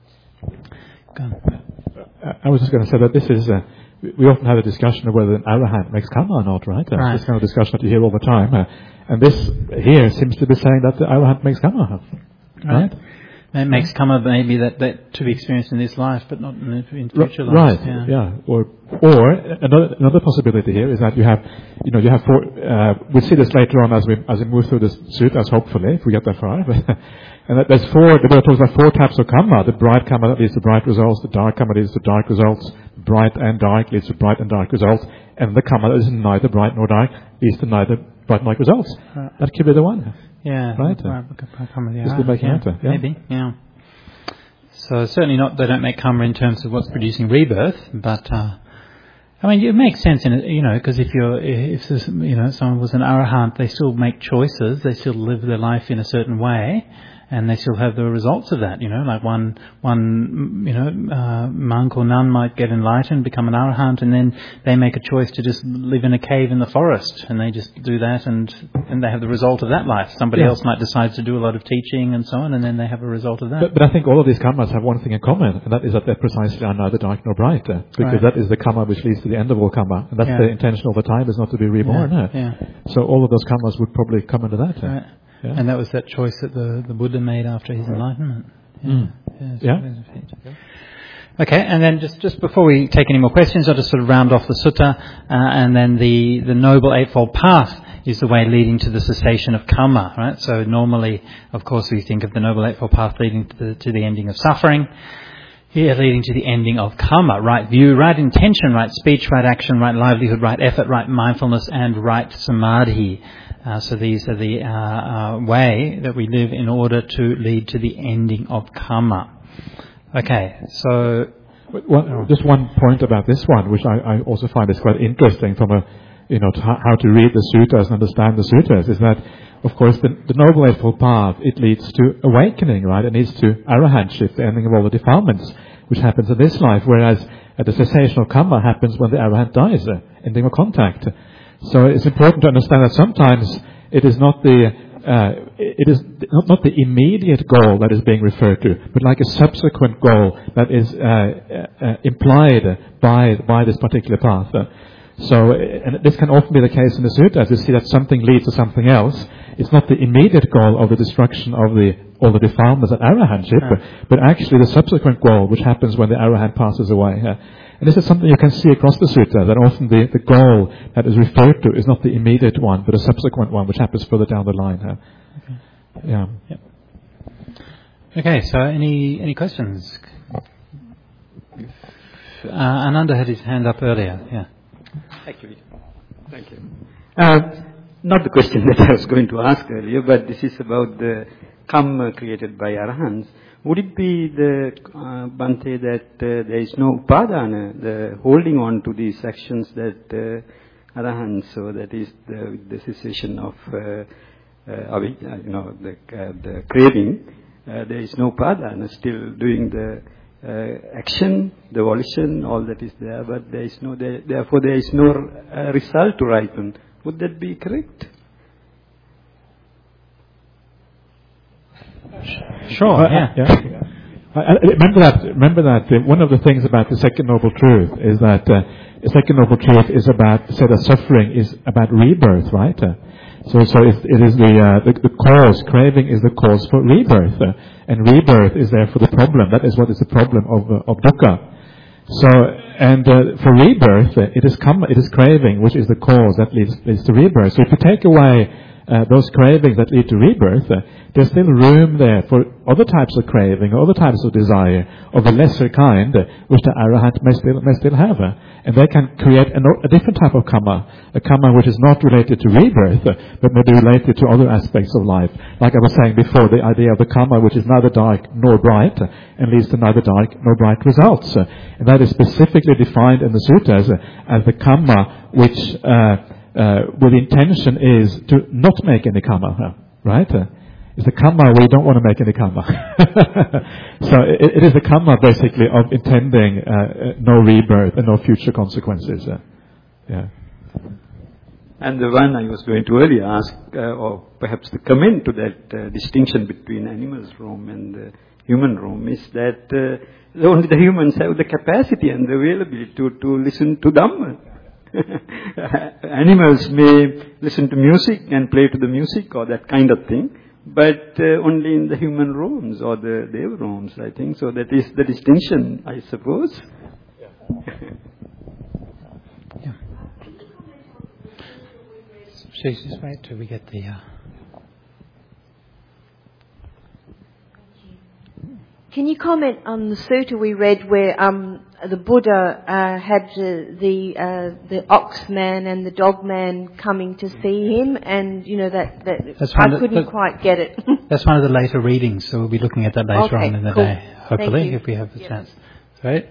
Speaker 1: Go on.
Speaker 2: I was just going to say that this is... Uh, We often have a discussion of whether an arahant makes karma or not, right? Uh,
Speaker 1: right.
Speaker 2: This kind of discussion that you hear all the time. Uh, and this here seems to be saying that the arahant makes karma, right?
Speaker 1: right? It makes karma maybe that, that to be experienced in this life, but not in, in future
Speaker 2: R-
Speaker 1: lives.
Speaker 2: Right,
Speaker 1: yeah.
Speaker 2: yeah. Or, or another, another possibility here is that you have, you know, you have four, uh, we'll see this later on as we, as we move through this sutras, hopefully, if we get that far. And that there's four, the Buddha talks about four types of karma. The bright karma that leads to bright results, the dark karma leads to dark results, bright and dark leads to bright and dark results, and the karma that is neither bright nor dark leads to neither bright nor dark results.
Speaker 1: Right.
Speaker 2: That could be the one.
Speaker 1: Yeah.
Speaker 2: Right?
Speaker 1: right.
Speaker 2: Just to make
Speaker 1: yeah.
Speaker 2: matter. Yeah.
Speaker 1: Maybe, yeah. So certainly not, they don't make karma in terms of what's producing rebirth, but, uh, I mean, it makes sense in it, you know, because if you're, if this, you know, someone was an arahant, they still make choices, they still live their life in a certain way, and they still have the results of that, you know, like one, one, you know, uh, monk or nun might get enlightened, become an arahant, and then they make a choice to just live in a cave in the forest, and they just do that, and, and they have the result of that life. Somebody
Speaker 2: yeah.
Speaker 1: else might decide to do a lot of teaching and so on, and then they have a result of that.
Speaker 2: But, but I think all of these karmas have one thing in common, and that is that they precisely are neither dark nor bright, uh, because
Speaker 1: right.
Speaker 2: that is the karma which leads to the end of all karma, and that's
Speaker 1: yeah.
Speaker 2: the intention all the time, is not to be reborn.
Speaker 1: Yeah.
Speaker 2: Uh.
Speaker 1: Yeah.
Speaker 2: So all of those karmas would probably come under that. Uh.
Speaker 1: Right.
Speaker 2: Yeah.
Speaker 1: And that was that choice that the, the Buddha made after his enlightenment. Yeah.
Speaker 2: Mm.
Speaker 1: Yeah.
Speaker 2: yeah.
Speaker 1: Okay, and then just, just before we take any more questions, I'll just sort of round off the sutta, uh, and then the, the Noble Eightfold Path is the way leading to the cessation of karma, right? So normally, of course, we think of the Noble Eightfold Path leading to the, to the ending of suffering. Here, leading to the ending of karma, right view, right intention, right speech, right action, right livelihood, right effort, right mindfulness, and right samadhi. Uh, so these are the uh, uh, way that we live in order to lead to the ending of karma. Okay, so...
Speaker 2: One, just one point about this one, which I, I also find is quite interesting from a, you know, to how, how to read the sutras and understand the sutras, is that, of course, the, the Noble Eightfold Path, it leads to awakening, right? It leads to arahantship, the ending of all the defilements, which happens in this life, whereas uh, the cessation of karma happens when the arahant dies, uh, ending of contact. So it's important to understand that sometimes it is not the uh, it is not, not the immediate goal that is being referred to, but like a subsequent goal that is uh, uh, implied by by this particular path. Uh, so, and this can often be the case in the sutras. You see that something leads to something else. It's not the immediate goal of the destruction of the all the defilements and arahantship, yeah. but actually the subsequent goal, which happens when the arahant passes away. Uh, And this is something you can see across the sutta, that often the, the goal that is referred to is not the immediate one, but a subsequent one, which happens further down the line. Uh, okay. Yeah.
Speaker 1: Yep. Okay, so any any questions? Uh, Ananda had his hand up earlier. Yeah.
Speaker 9: Actually, thank you. Uh, not the question that I was going to ask earlier, but this is about the karma created by arahants. Would it be the uh, Bhante that uh, there is no upadana, the holding on to these actions that uh, arahants, so that is the, the cessation of uh, uh, you know the uh, the craving, uh, there is no upadana, still doing the uh, action, the volition, all that is there, but there is no there, therefore there is no uh, result to ripen. Would that be correct?
Speaker 1: Sure.
Speaker 2: Uh,
Speaker 1: yeah.
Speaker 2: yeah. I, I remember that. Remember that uh, one of the things about the second noble truth is that uh, the second noble truth is about, say, that suffering is about rebirth, right? Uh, so, so it, it is the, uh, the the cause. Craving is the cause for rebirth, uh, and rebirth is therefore the problem. That is what is the problem of uh, of dukkha. So, and uh, for rebirth, uh, it is come, it is craving which is the cause that leads leads to rebirth. So, if you take away uh, those cravings that lead to rebirth, uh, there's still room there for other types of craving, other types of desire of a lesser kind, uh, which the arahant may still may still have, uh, and they can create a, a different type of karma, a karma which is not related to rebirth, uh, but maybe related to other aspects of life. Like I was saying before, the idea of the karma which is neither dark nor bright, uh, and leads to neither dark nor bright results, uh, and that is specifically defined in the suttas uh, as the karma which uh, Uh, where the intention is to not make any karma, uh, right? Uh, it's the karma where you don't want to make any karma. So it, it is the karma basically of intending uh, no rebirth and no future consequences. Uh, yeah.
Speaker 9: And the one I was going to earlier ask, uh, or perhaps to come into that uh, distinction between animals' realm and the human realm, is that uh, only the humans have the capacity and the availability to, to listen to Dhamma. Animals may listen to music and play to the music or that kind of thing, but uh, only in the human realms or the Deva realms, I think. So that is the distinction, I suppose.
Speaker 1: Yeah. Please just wait till we get the... Uh...
Speaker 3: Can you comment on the sutta we read where um, the Buddha uh, had uh, the uh, the ox man and the dog man coming to see him, and you know that, that I couldn't the, quite get it.
Speaker 1: That's one of the later readings, so we'll be looking at that later
Speaker 3: okay,
Speaker 1: on in the
Speaker 3: cool.
Speaker 1: day, hopefully, if we have the
Speaker 3: yes.
Speaker 1: chance. Right?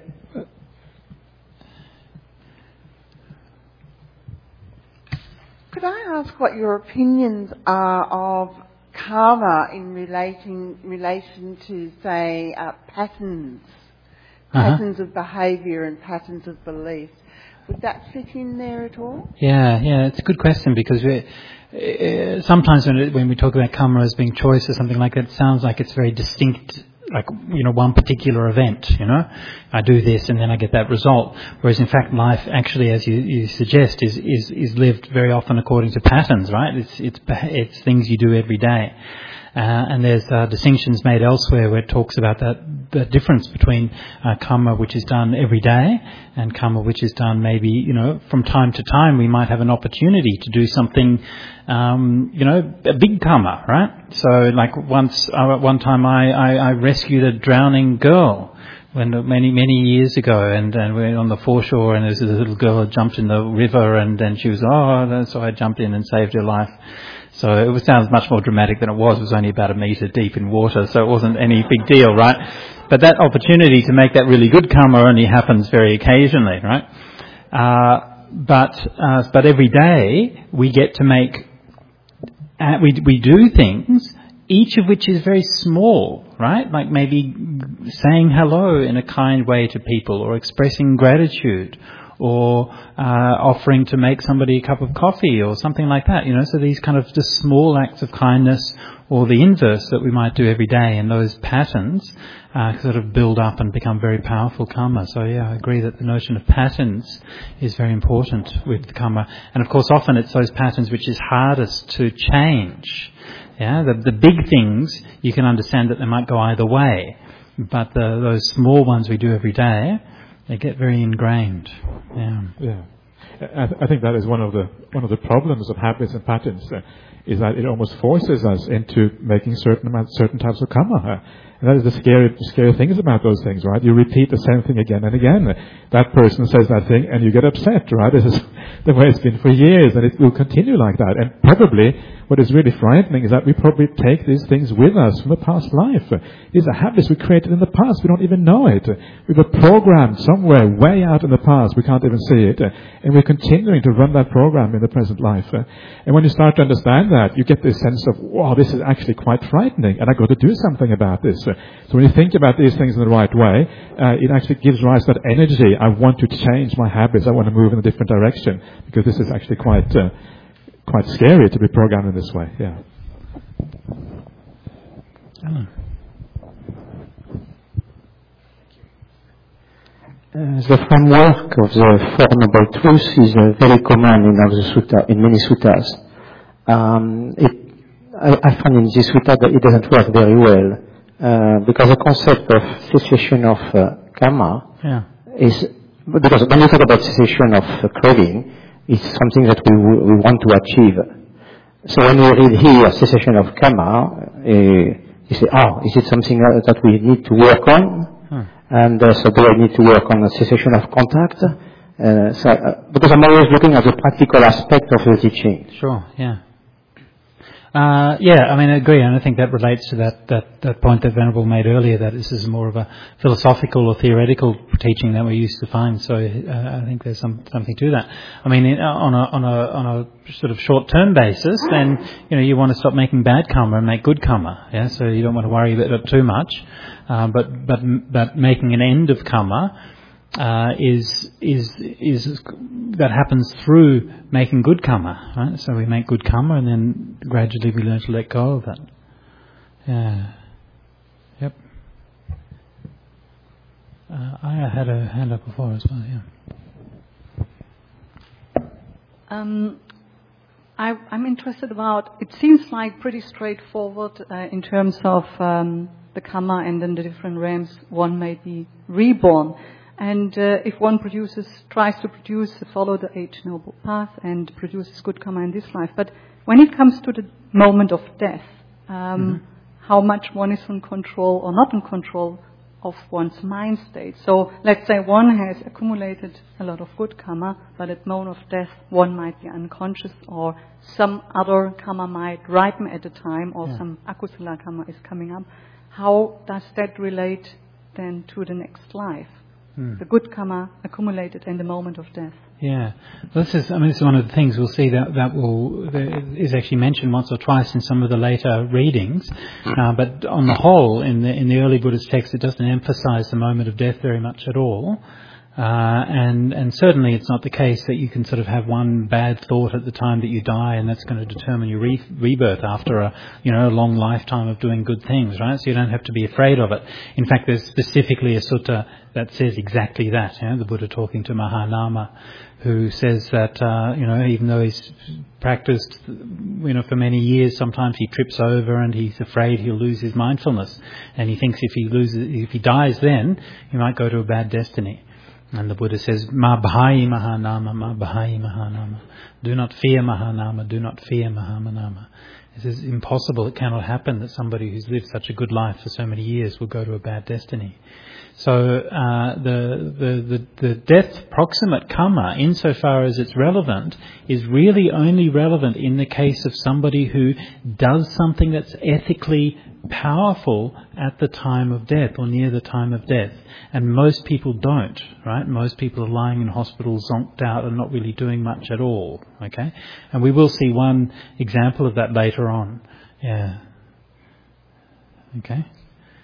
Speaker 10: Could I ask what your opinions are of karma in relating relation to, say, uh, patterns,
Speaker 1: uh-huh.
Speaker 10: patterns of behaviour and patterns of belief? Would that fit in there at all?
Speaker 1: Yeah, yeah, it's a good question because we, uh, sometimes when, it, when we talk about karma as being choice or something like that, it sounds like it's very distinct, like, you know, one particular event, you know. I do this and then I get that result. Whereas in fact life actually, as you, you suggest, is, is, is lived very often according to patterns, right? It's, it's, it's things you do every day. Uh, and there's uh, distinctions made elsewhere where it talks about that the difference between uh, karma which is done every day and karma which is done maybe, you know, from time to time we might have an opportunity to do something, um, you know, a big karma, right? So like once, uh, one time I, I, I rescued a drowning girl when many, many years ago, and, and we were on the foreshore and there was a little girl who jumped in the river and then she was, oh, so I jumped in and saved her life. So it sounds much more dramatic than it was. It was only about a metre deep in water, so it wasn't any big deal, right? But that opportunity to make that really good karma only happens very occasionally, right? Uh, but uh, but every day we get to make, uh, we we do things, each of which is very small, right? Like maybe saying hello in a kind way to people, or expressing gratitude, or uh, offering to make somebody a cup of coffee or something like that, you know. So these kind of just small acts of kindness, or the inverse that we might do every day, and those patterns uh, sort of build up and become very powerful karma. So yeah, I agree that the notion of patterns is very important with karma. And of course often it's those patterns which is hardest to change. Yeah, the, the big things you can understand that they might go either way, but the, those small ones we do every day, they get very ingrained. Yeah.
Speaker 2: Yeah. I, th- I think that is one of the one of the problems of habits and patterns, uh, is that it almost forces us into making certain amount, certain types of karma. Uh, and that is the scary, scary things about those things, right? You repeat the same thing again and again. That person says that thing and you get upset, right? This is the way it's been for years, and it will continue like that. And probably what is really frightening is that we probably take these things with us from a past life. These are habits we created in the past. We don't even know it. We were programmed somewhere way out in the past. We can't even see it. And we're continuing to run that program in the present life. And when you start to understand that, you get this sense of, wow, this is actually quite frightening, and I've got to do something about this. So when you think about these things in the right way, uh, it actually gives rise to that energy. I want to change my habits. I want to move in a different direction, because this is actually quite... Uh, quite scary to be programmed in this way, yeah.
Speaker 1: Oh.
Speaker 11: Uh, the framework of the Four Noble Truths is uh, very common in all the sutta, in many suttas. Um, it, I, I find in this sutta that it doesn't work very well, uh, because the concept of cessation of uh, karma
Speaker 1: yeah.
Speaker 11: is, because when you talk about cessation of uh, craving, it's something that we, we want to achieve. So when we read here cessation of karma, uh, you say, oh, is it something that we need to work on? Hmm. And uh, so do I need to work on a cessation of contact? Uh, so, uh, because I'm always looking at the practical aspect of the teaching.
Speaker 1: Sure, yeah. Uh, yeah, I mean, I agree, and I think that relates to that, that, that point that Venerable made earlier, that this is more of a philosophical or theoretical teaching that we used to find. So uh, I think there's some, something to that. I mean, in, on a on a on a sort of short-term basis, then you know you want to stop making bad karma and make good karma. Yeah, so you don't want to worry about it too much, uh, but but but making an end of karma. Uh, is is is that happens through making good karma, right? So we make good karma, and then gradually we learn to let go of it. Yeah. Yep. Uh, I had a hand up before as well. Yeah.
Speaker 12: Um, I, I'm interested about. It seems like pretty straightforward uh, in terms of um, the karma, and then the different realms one may be reborn. And uh, if one produces, tries to produce, follow the Eight Noble Path and produces good karma in this life. But when it comes to the moment of death, um, mm-hmm. how much one is in control or not in control of one's mind state. So let's say one has accumulated a lot of good karma, but at the moment of death one might be unconscious, or some other karma might ripen at the time, or yeah. some akusala karma is coming up. How does that relate then to the next life? Hmm. The good karma accumulated in the moment of death.
Speaker 1: Yeah, well, this is. I mean, this is one of the things we'll see that that will that is actually mentioned once or twice in some of the later readings. Uh, but on the whole, in the in the early Buddhist texts, it doesn't emphasize the moment of death very much at all. Uh, and and certainly it's not the case that you can sort of have one bad thought at the time that you die, and that's going to determine your re- rebirth after a you know a long lifetime of doing good things, right? So you don't have to be afraid of it. In fact, there's specifically a sutta that says exactly that. You know, the Buddha talking to Mahanama, who says that uh, you know even though he's practiced you know for many years, sometimes he trips over and he's afraid he'll lose his mindfulness, and he thinks if he loses, if he dies, then he might go to a bad destiny. And the Buddha says, Ma bhai Mahanama, Ma bhai Mahanama. Do not fear Mahanama, do not fear Mahamanama. It is impossible, it cannot happen that somebody who's lived such a good life for so many years will go to a bad destiny. So uh, the, the, the, the death proximate karma, insofar as it's relevant, is really only relevant in the case of somebody who does something that's ethically powerful at the time of death or near the time of death. And most people don't, right? Most people are lying in hospital, zonked out, and not really doing much at all, okay? And we will see one example of that later on. Yeah. Okay.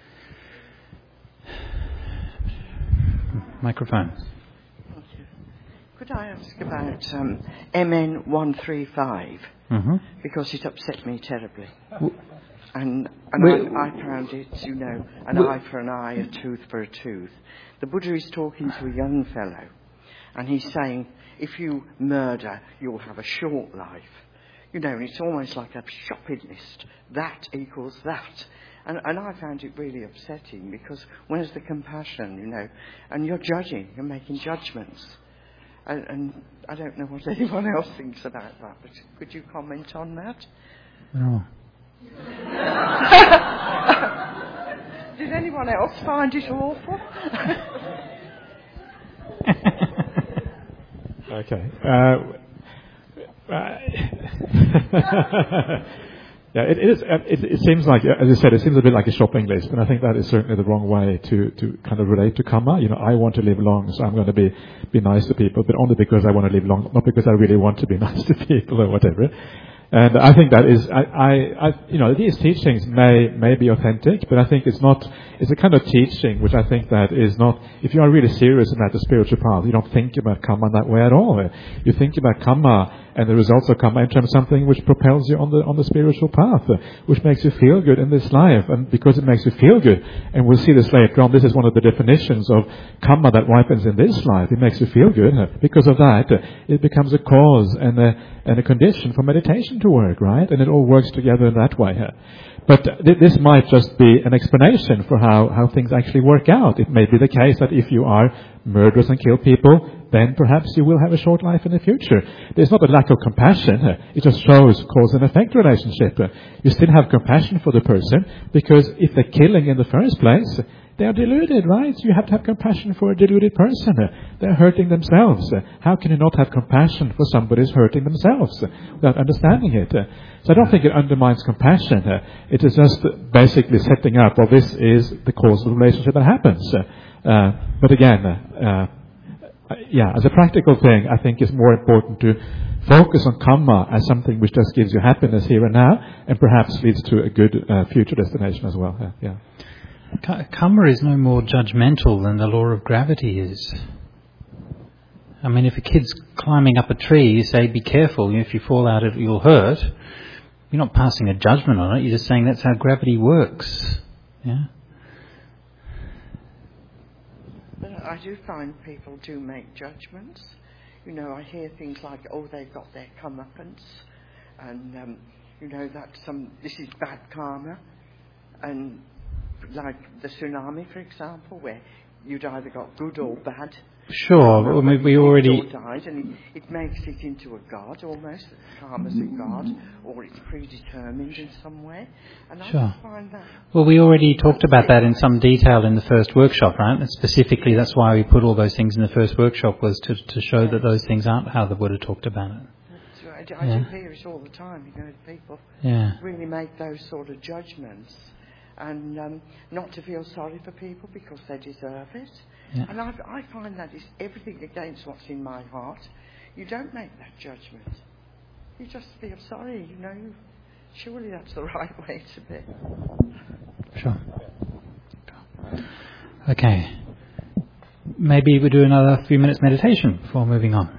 Speaker 1: Microphone.
Speaker 13: Thank you. Could I ask about um, M N one three five?
Speaker 1: Mm-hmm.
Speaker 13: Because it upset me terribly. W- and and I, I found it, you know, an w- eye for an eye, a tooth for a tooth. The Buddha is talking to a young fellow, and he's saying, if you murder, you'll have a short life. You know, and it's almost like a shopping list. That equals that. And, and I found it really upsetting, because where's the compassion, you know? And you're judging, you're making judgments. And, and I don't know what anyone else thinks about that, but could you comment on that?
Speaker 1: No.
Speaker 13: Did anyone else find it awful?
Speaker 2: Okay. Uh, uh, Yeah, it, it is. It, it seems like, as you said, it seems a bit like a shopping list, and I think that is certainly the wrong way to, to kind of relate to karma. You know, I want to live long, so I'm going to be be nice to people, but only because I want to live long, not because I really want to be nice to people or whatever. And I think that is, I, I, I, you know, these teachings may may be authentic, but I think it's not. It's a kind of teaching which I think that is not. If you are really serious about the spiritual path, you don't think about karma in that way at all. You think about karma and the results of karma in terms of something which propels you on the on the spiritual path, which makes you feel good in this life. And because it makes you feel good, and we'll see this later on, this is one of the definitions of karma that ripens in this life. It makes you feel good. Because of that, it becomes a cause and a, and a condition for meditation to work, right? And it all works together in that way. But th- this might just be an explanation for how, how things actually work out. It may be the case that if you are murderers and kill people, then perhaps you will have a short life in the future. There's not a lack of compassion. Uh, it just shows cause and effect relationship. Uh, you still have compassion for the person, because if they're killing in the first place, they are deluded, right? You have to have compassion for a deluded person. Uh, they're hurting themselves. Uh, how can you not have compassion for somebody who's hurting themselves uh, without understanding it? Uh, so I don't think it undermines compassion. Uh, it is just basically setting up, well, this is the causal relationship that happens. Uh, uh, but again, uh, uh, yeah, as a practical thing, I think it's more important to focus on karma as something which just gives you happiness here and now, and perhaps leads to a good uh, future destination as well. Uh, yeah.
Speaker 1: Karma is no more judgmental than the law of gravity is. I mean, if a kid's climbing up a tree, you say, be careful, if you fall out, it, you'll hurt. You're not passing a judgment on it, you're just saying that's how gravity works. Yeah.
Speaker 13: But I do find people do make judgments. You know, I hear things like, oh, they've got their comeuppance, and, um, you know, that some, this is bad karma, and like the tsunami, for example, where you'd either got good or bad.
Speaker 1: Sure, well, we, we already...
Speaker 13: Died, and it, it makes it into a god, almost. Karma's a god, or it's predetermined in some way. And
Speaker 1: Sure.
Speaker 13: I just find that...
Speaker 1: Well, we already talked about that in some detail in the first workshop, right? And specifically, that's why we put all those things in the first workshop, was to, to show that those things aren't how the Buddha talked about it.
Speaker 13: That's right. I, I
Speaker 1: Yeah.
Speaker 13: do hear it all the time, you know, people
Speaker 1: Yeah.
Speaker 13: really make those sort of judgments. And um, not to feel sorry for people because they deserve it.
Speaker 1: Yeah.
Speaker 13: And I, I find that is everything against what's in my heart. You don't make that judgment. You just feel sorry, you know. Surely that's the right way to be.
Speaker 1: Sure. Okay. Maybe we do another few minutes meditation before moving on.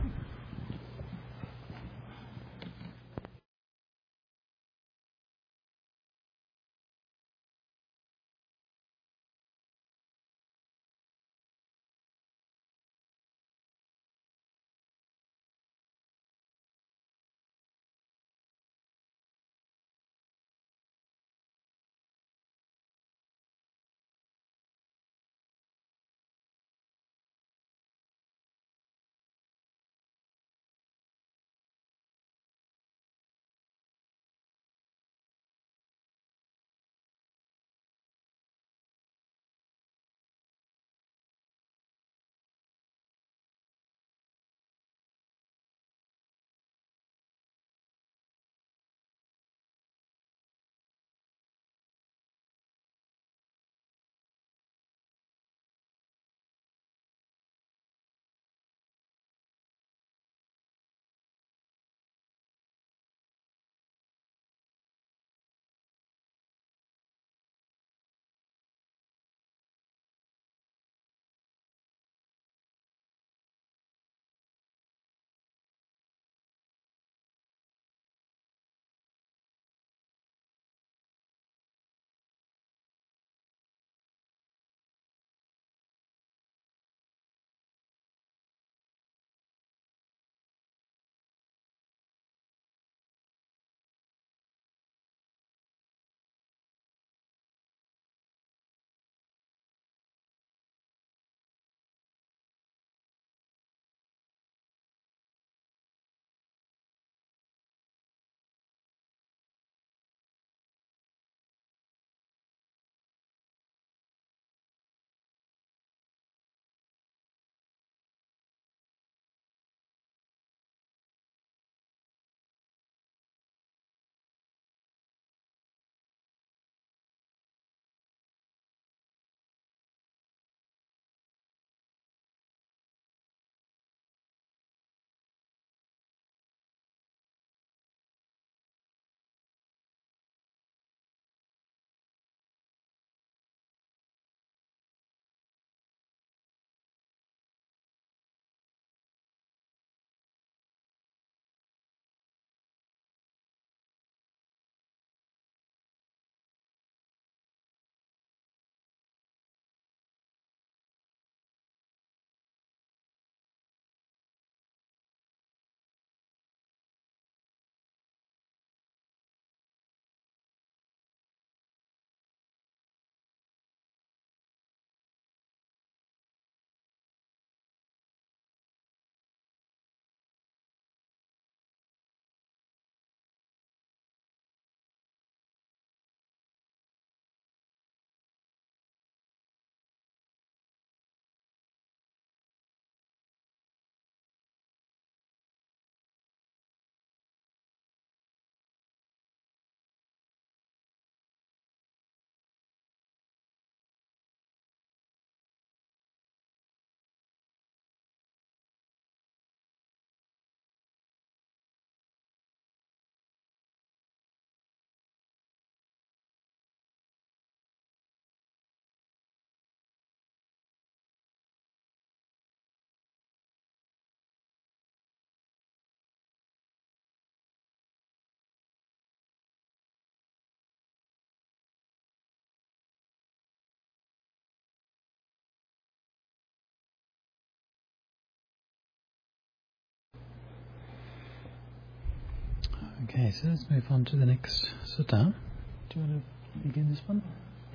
Speaker 1: Okay, so let's move on to the next sutta. Do you want to begin this one?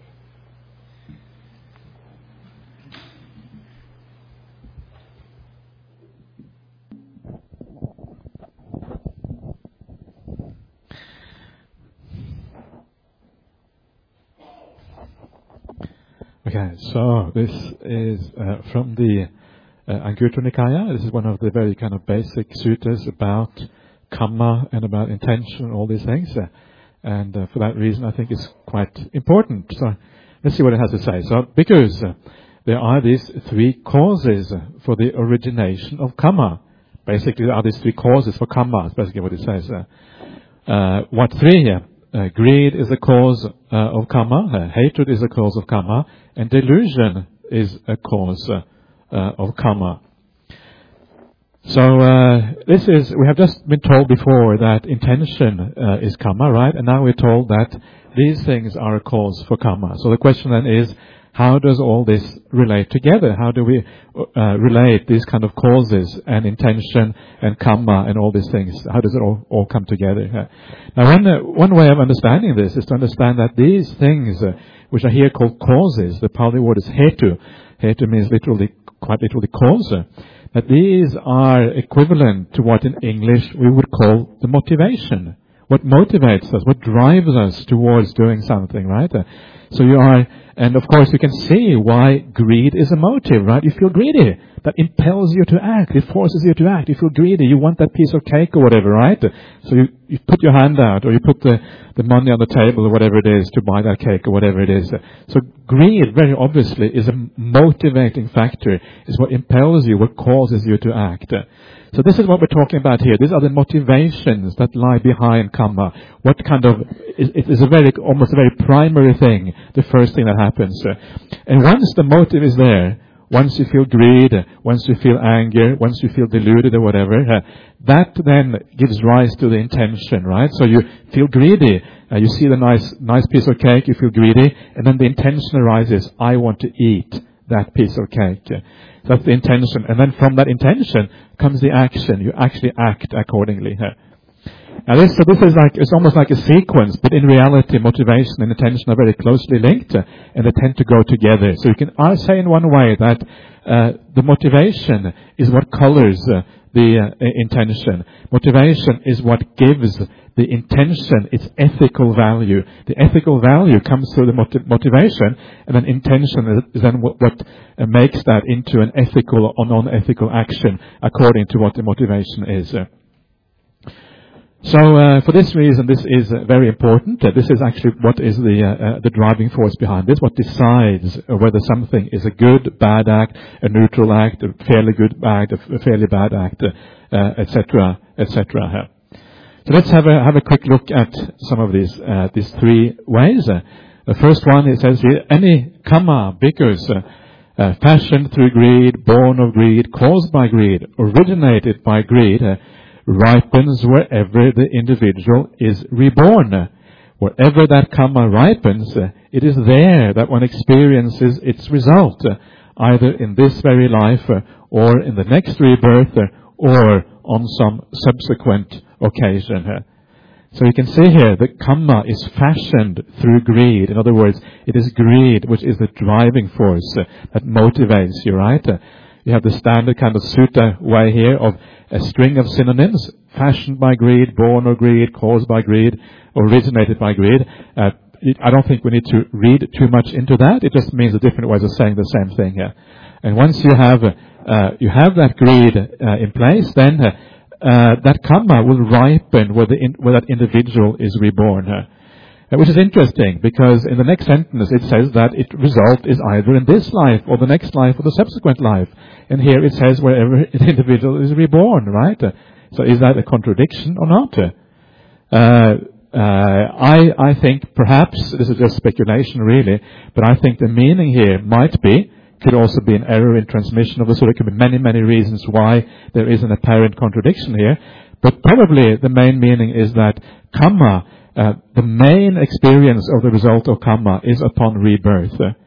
Speaker 2: Okay, so this is uh, from the uh, Anguttara Nikaya. This is one of the very kind of basic suttas about kamma and about intention and all these things. Uh, and uh, for that reason, I think it's quite important. So let's see what it has to say. So, because uh, there are these three causes for the origination of kamma. Basically, there are these three causes for kamma. That's basically what it says. Uh, uh, what three here? Uh, greed is a cause uh, of kamma, uh, hatred is a cause of kamma, and delusion is a cause uh, uh, of kamma. So uh, this is, we have just been told before that intention uh, is kamma, right? And now we're told that these things are a cause for kamma. So the question then is, how does all this relate together? How do we uh, relate these kind of causes and intention and kamma and all these things? How does it all, all come together? Uh, now, one, uh, one way of understanding this is to understand that these things, uh, which are here called causes, the Pali word is hetu. Hetu means literally, quite literally cause. Uh, that these are equivalent to what in English we would call the motivation. What motivates us, what drives us towards doing something, right? Uh, so you are, and of course you can see why greed is a motive, right? You feel greedy. That impels you to act. It forces you to act. You feel greedy. You want that piece of cake or whatever, right? So you, you put your hand out or you put the, the money on the table or whatever it is to buy that cake or whatever it is. So greed, very obviously, is a motivating factor. It's what impels you, what causes you to act. So this is what we're talking about here. These are the motivations that lie behind kamma. What kind of, it is a very, almost a very primary thing, the first thing that happens. And once the motive is there, once you feel greed, once you feel anger, once you feel deluded or whatever, uh, that then gives rise to the intention, right? So you feel greedy, uh, you see the nice, nice piece of cake, you feel greedy, and then the intention arises, I want to eat that piece of cake. That's the intention. And then from that intention comes the action. You actually act accordingly. Now this, so this is like, it's almost like a sequence, but in reality motivation and intention are very closely linked, uh, and they tend to go together. So you can I say in one way that uh, the motivation is what colors uh, the uh, intention. Motivation is what gives the intention its ethical value. The ethical value comes through the motiv- motivation, and then intention is then what, what uh, makes that into an ethical or non-ethical action according to what the motivation is. Uh, So uh, for this reason, this is uh, very important. Uh, this is actually what is the uh, uh, the driving force behind this. What decides uh, whether something is a good, bad act, a neutral act, a fairly good act, a, a fairly bad act, et cetera, et cetera. So let's have a have a quick look at some of these uh, these three ways. Uh, the first one, it says here, any kamma, because uh, uh, fashioned through greed, born of greed, caused by greed, originated by greed, uh, ripens wherever the individual is reborn. Wherever that kamma ripens, uh, it is there that one experiences its result, uh, either in this very life, uh, or in the next rebirth, uh, or on some subsequent occasion. Uh. So you can see here that kamma is fashioned through greed. In other words, it is greed which is the driving force uh, that motivates you, right? Uh, you have the standard kind of sutta way here of a string of synonyms, fashioned by greed, born of greed, caused by greed, originated by greed. Uh, it, I don't think we need to read too much into that. It just means a different ways of saying the same thing here. And once you have uh, you have that greed uh, in place, then uh, uh, that kamma will ripen where, the in, where that individual is reborn. Uh, which is interesting, because in the next sentence it says that its result is either in this life or the next life or the subsequent life. And here it says wherever an individual is reborn, right? Uh, so is that a contradiction or not? Uh, uh, I, I think perhaps, this is just speculation really, but I think the meaning here might be, could also be an error in transmission of the sort. There could be many, many reasons why there is an apparent contradiction here. But probably the main meaning is that kamma, Uh, the main experience of the result of kamma is upon rebirth. Uh,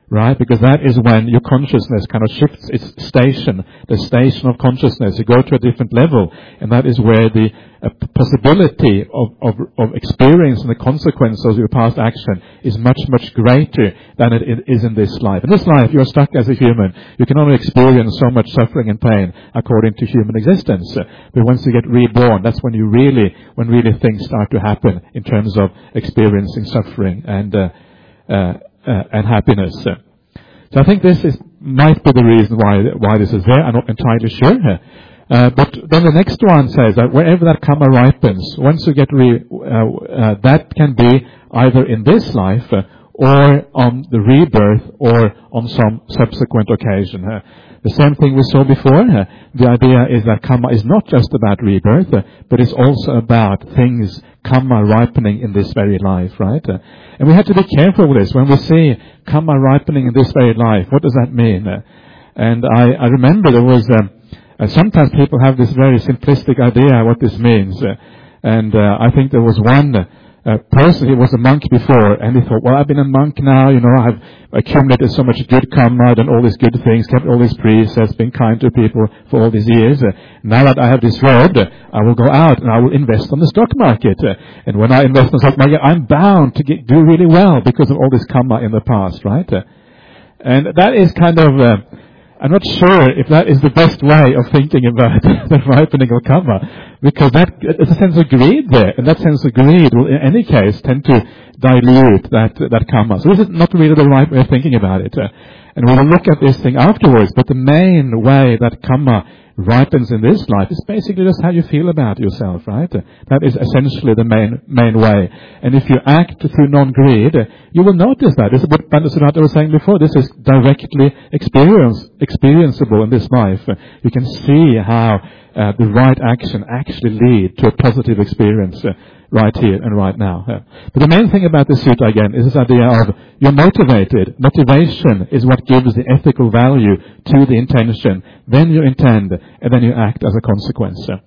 Speaker 2: right? Because that is when your consciousness kind of shifts its station, the station of consciousness. You go to a different level, and that is where the uh, possibility of, of, of experiencing the consequences of your past action is much, much greater than it is in this life. In this life, you are stuck as a human. You can only experience so much suffering and pain according to human existence. But once you get reborn, that's when you really, when really things start to happen in terms of experiencing suffering and uh, uh, uh, and happiness. So I think this is might be the reason why why this is there. I'm not entirely sure. Uh, but then the next one says that wherever that karma ripens, once you get re, uh, uh, that can be either in this life uh, or on the rebirth or on some subsequent occasion. Uh, the same thing we saw before. Uh, the idea is that karma is not just about rebirth, uh, but it's also about things, karma ripening in this very life, right? Uh, and we have to be careful with this. When we see karma ripening in this very life, what does that mean? Uh, and I, I remember there was... Um, Uh, sometimes people have this very simplistic idea what this means. Uh, and uh, I think there was one uh, person, he was a monk before, and he thought, well, I've been a monk now, you know, I've accumulated so much good karma, done all these good things, kept all these precepts, been kind to people for all these years. Uh, now that I have this road, uh, I will go out and I will invest on the stock market. Uh, and when I invest on the stock market, I'm bound to get, do really well because of all this karma in the past, right? Uh, and that is kind of... Uh, I'm not sure if that is the best way of thinking about the ripening of karma, because that there's a sense of greed there, and that sense of greed will, in any case, tend to dilute that that karma. So this is not really the right way of thinking about it. Uh, and we will look at this thing afterwards. But the main way that karma ripens in this life is basically just how you feel about yourself, right? Uh, that is essentially the main main way. And if you act through non-greed, uh, you will notice that. This is what Bandasudhata was saying before. This is directly experience, experienceable in this life. Uh, you can see how uh, the right action actually lead to a positive experience uh, right here and right now. Uh, but the main thing about this sutta, again, is this idea of you're motivated. Motivation is what gives the ethical value to the intention. Then you intend, and then you act as a consequence. Uh,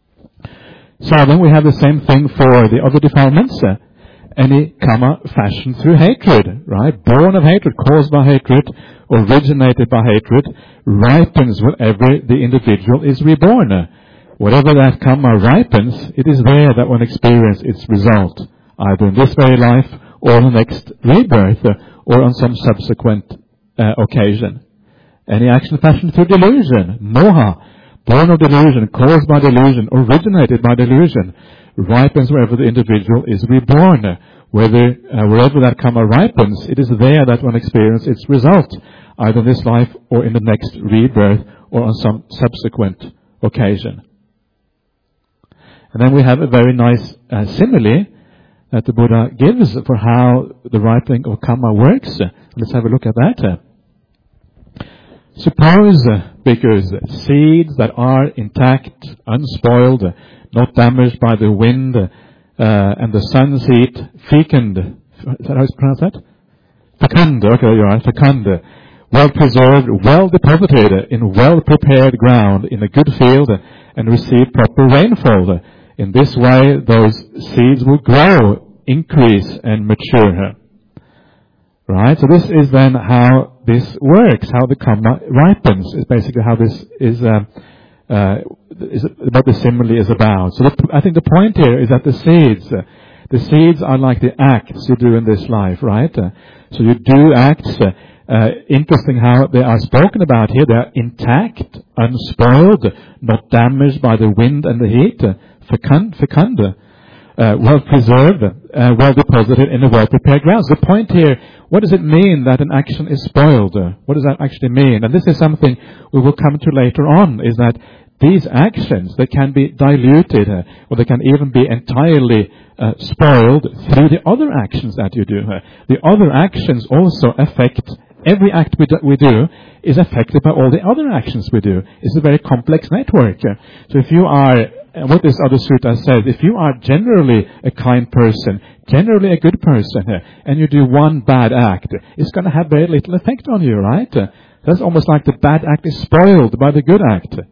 Speaker 2: so then we have the same thing for the other defilements. Uh, any karma fashioned through hatred, right? Born of hatred, caused by hatred, originated by hatred, ripens whenever the individual is reborn. Uh, Whatever that karma ripens, it is there that one experiences its result, either in this very life or in the next rebirth uh, or on some subsequent uh, occasion. Any action fashioned through delusion, moha, born of delusion, caused by delusion, originated by delusion, ripens wherever the individual is reborn. Whether, uh, wherever that karma ripens, it is there that one experiences its result, either in this life or in the next rebirth or on some subsequent occasion. And then we have a very nice uh, simile that the Buddha gives for how the ripening of karma works. Uh, let's have a look at that. Uh, suppose, uh, because seeds that are intact, unspoiled, uh, not damaged by the wind uh, and the sun's heat, fecund, is that how you pronounce that? Fecund, okay, you're right, fecund, uh, well preserved, well deposited in well prepared ground in a good field uh, and receive proper rainfall. Uh, In this way, those seeds will grow, increase, and mature. Right? So this is then how this works, how the karma ripens. Is basically how this is, uh, uh, is what the simile is about. So the, I think the point here is that the seeds, uh, the seeds are like the acts you do in this life, right? Uh, so you do acts. Uh, uh, interesting how they are spoken about here. They are intact, unspoiled, not damaged by the wind and the heat. Uh, Fecund, fecund, uh, well preserved, uh, well deposited in a well prepared ground. So the point here, what does it mean that an action is spoiled? Uh, what does that actually mean? And this is something we will come to later on, is that these actions, they can be diluted, uh, or they can even be entirely uh, spoiled through the other actions that you do. Uh, the other actions also affect, every act we do, we do is affected by all the other actions we do. It's a very complex network. Uh, so if you are And what this other sutta says, if you are generally a kind person, generally a good person, and you do one bad act, it's going to have very little effect on you, right? That's almost like the bad act is spoiled by the good act.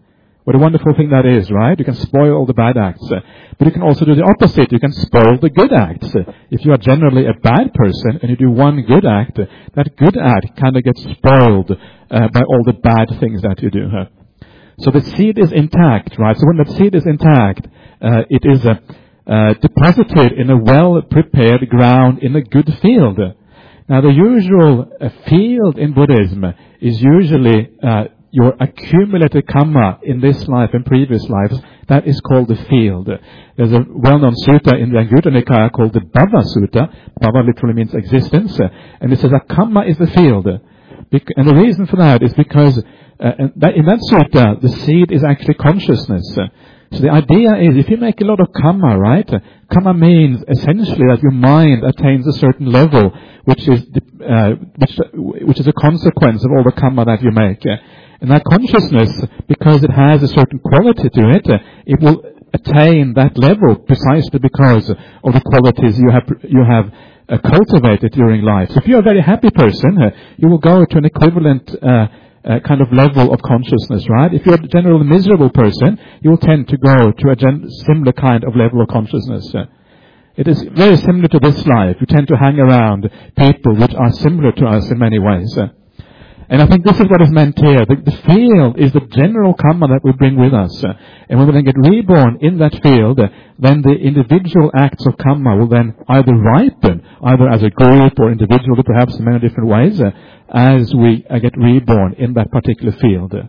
Speaker 2: What a wonderful thing that is, right? You can spoil all the bad acts. Uh, but you can also do the opposite. You can spoil the good acts. Uh, if you are generally a bad person and you do one good act, uh, that good act kind of gets spoiled uh, by all the bad things that you do. Uh. So the seed is intact, right? So when that seed is intact, uh, it is uh, uh, deposited in a well-prepared ground in a good field. Now the usual uh, field in Buddhism is usually uh, your accumulated karma in this life and previous lives. That is called the field. There's a well-known sutta in the Anguttara Nikaya called the Bhava Sutta. Bhava literally means existence. And it says that karma is the field. And the reason for that is because uh, in that sutta, the seed is actually consciousness. So the idea is, if you make a lot of karma, right? Karma means essentially that your mind attains a certain level, which is uh, which which is a consequence of all the karma that you make. And that consciousness, because it has a certain quality to it, it will attain that level precisely because of the qualities you have you have uh, cultivated during life. So if you're a very happy person, uh, you will go to an equivalent uh, uh, kind of level of consciousness, right? If you're a generally miserable person, you will tend to go to a gen- similar kind of level of consciousness. Uh, it is very similar to this life. We tend to hang around people which are similar to us in many ways. Uh, And I think this is what is meant here. The, the field is the general karma that we bring with us. Uh, and when we then get reborn in that field, uh, then the individual acts of karma will then either ripen, either as a group or individually, perhaps in many different ways, uh, as we uh, get reborn in that particular field. Uh,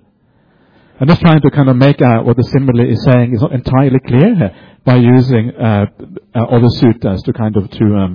Speaker 2: I'm just trying to kind of make out what the simile is saying. It's not entirely clear uh, by using uh, uh, all the suttas to kind of to um,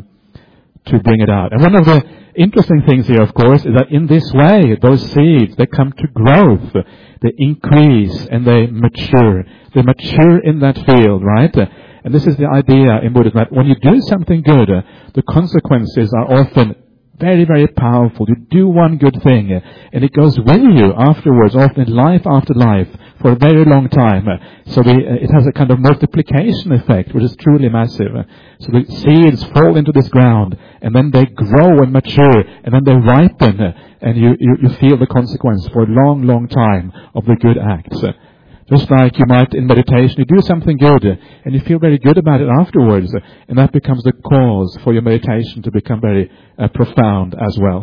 Speaker 2: to bring it out. And one of the interesting things here, of course, is that in this way, those seeds, they come to growth, they increase, and they mature. They mature in that field, right? And this is the idea in Buddhism, that when you do something good, the consequences are often very, very powerful. You do one good thing, and it goes with you afterwards, often life after life, for a very long time. So the, it has a kind of multiplication effect, which is truly massive. So the seeds fall into this ground, and then they grow and mature, and then they ripen, and you, you, you feel the consequence for a long, long time of the good acts. Just like you might in meditation, you do something good, and you feel very good about it afterwards, and that becomes the cause for your meditation to become very uh, profound as well.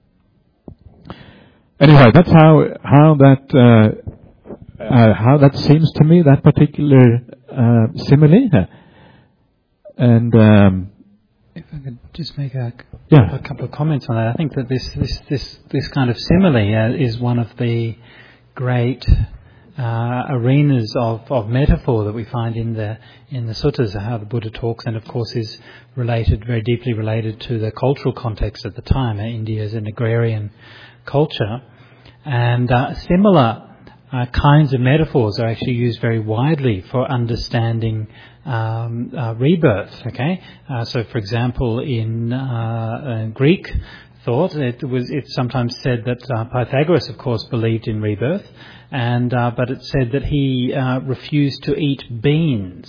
Speaker 2: Anyway, that's how how that uh, uh, how that seems to me, that particular uh, simile. And um,
Speaker 1: if I could just make a,
Speaker 2: yeah.
Speaker 1: a couple of comments on that, I think that this this this this kind of simile uh, is one of the great Uh, arenas of, of metaphor that we find in the in the suttas, how the Buddha talks, and of course is related, very deeply related to the cultural context at the time. Uh, India is an agrarian culture, and uh, similar uh, kinds of metaphors are actually used very widely for understanding um, uh, rebirth. Okay, uh, so for example, in uh, uh, Greek thought, it was it's sometimes said that uh, Pythagoras, of course, believed in rebirth. And uh, but it said that he uh, refused to eat beans.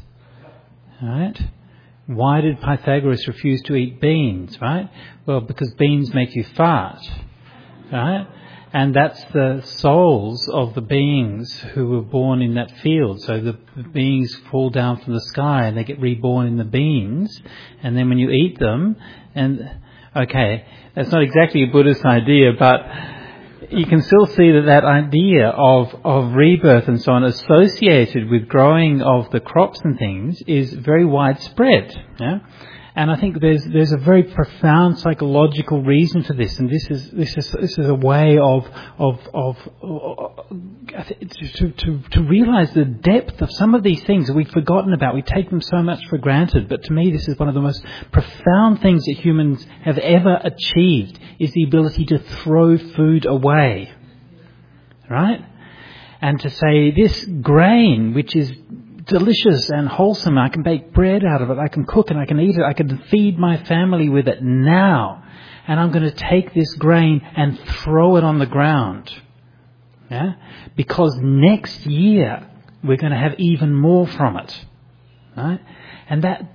Speaker 1: Right? Why did Pythagoras refuse to eat beans? Right? Well, because beans make you fart. Right? And that's the souls of the beings who were born in that field. So the, the beings fall down from the sky and they get reborn in the beans. And then when you eat them, and okay, that's not exactly a Buddhist idea, but you can still see that that idea of, of rebirth and so on associated with growing of the crops and things is very widespread. Yeah? And I think there's there's a very profound psychological reason for this, and this is this is this is a way of of of uh, to to to realise the depth of some of these things that we've forgotten about. We take them so much for granted, but to me, this is one of the most profound things that humans have ever achieved: is the ability to throw food away, right? And to say this grain, which is delicious and wholesome, I can bake bread out of it, I can cook and I can eat it, I can feed my family with it now, and I'm going to take this grain and throw it on the ground, yeah? Because next year we're going to have even more from it, right? And that that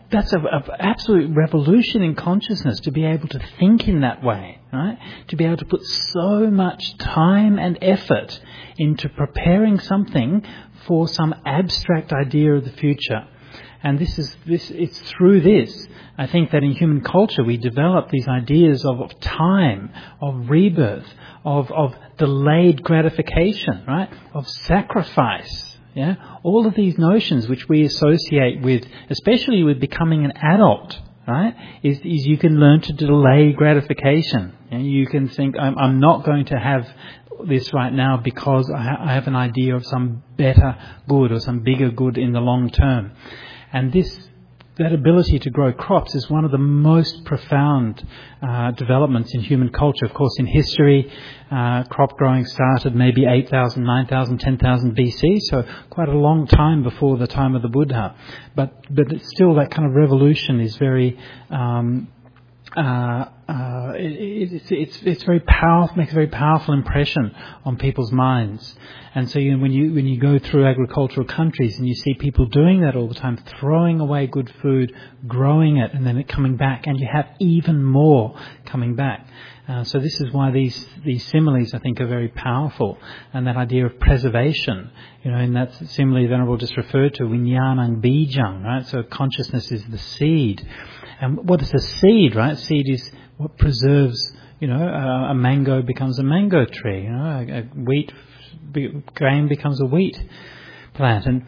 Speaker 1: that's an absolute revolution in consciousness, to be able to think in that way, right? To be able to put so much time and effort into preparing something for some abstract idea of the future. And this is this. It's through this, I think, that in human culture we develop these ideas of, of time, of rebirth, of of delayed gratification, right? Of sacrifice. Yeah, all of these notions which we associate with, especially with becoming an adult, right? Is is you can learn to delay gratification. You know, you can think, I'm, I'm not going to have this right now because I, ha- I have an idea of some better good or some bigger good in the long term. And this, that ability to grow crops is one of the most profound uh, developments in human culture. Of course, in history, uh, crop growing started maybe eight thousand, nine thousand, ten thousand B C, so quite a long time before the time of the Buddha. But but it's still, that kind of revolution is very um, uh, uh, it, it's, it's it's very powerful, makes a very powerful impression on people's minds. And so, you know, when you when you go through agricultural countries and you see people doing that all the time, throwing away good food, growing it, and then it coming back, and you have even more coming back. Uh, so this is why these these similes, I think, are very powerful, and that idea of preservation. You know, in that simile Venerable just referred to, Vinyanang Bijang, right? So consciousness is the seed. And what is a seed, right? Seed is what preserves, you know, a, a mango becomes a mango tree, you know, a, a wheat grain becomes a wheat plant. And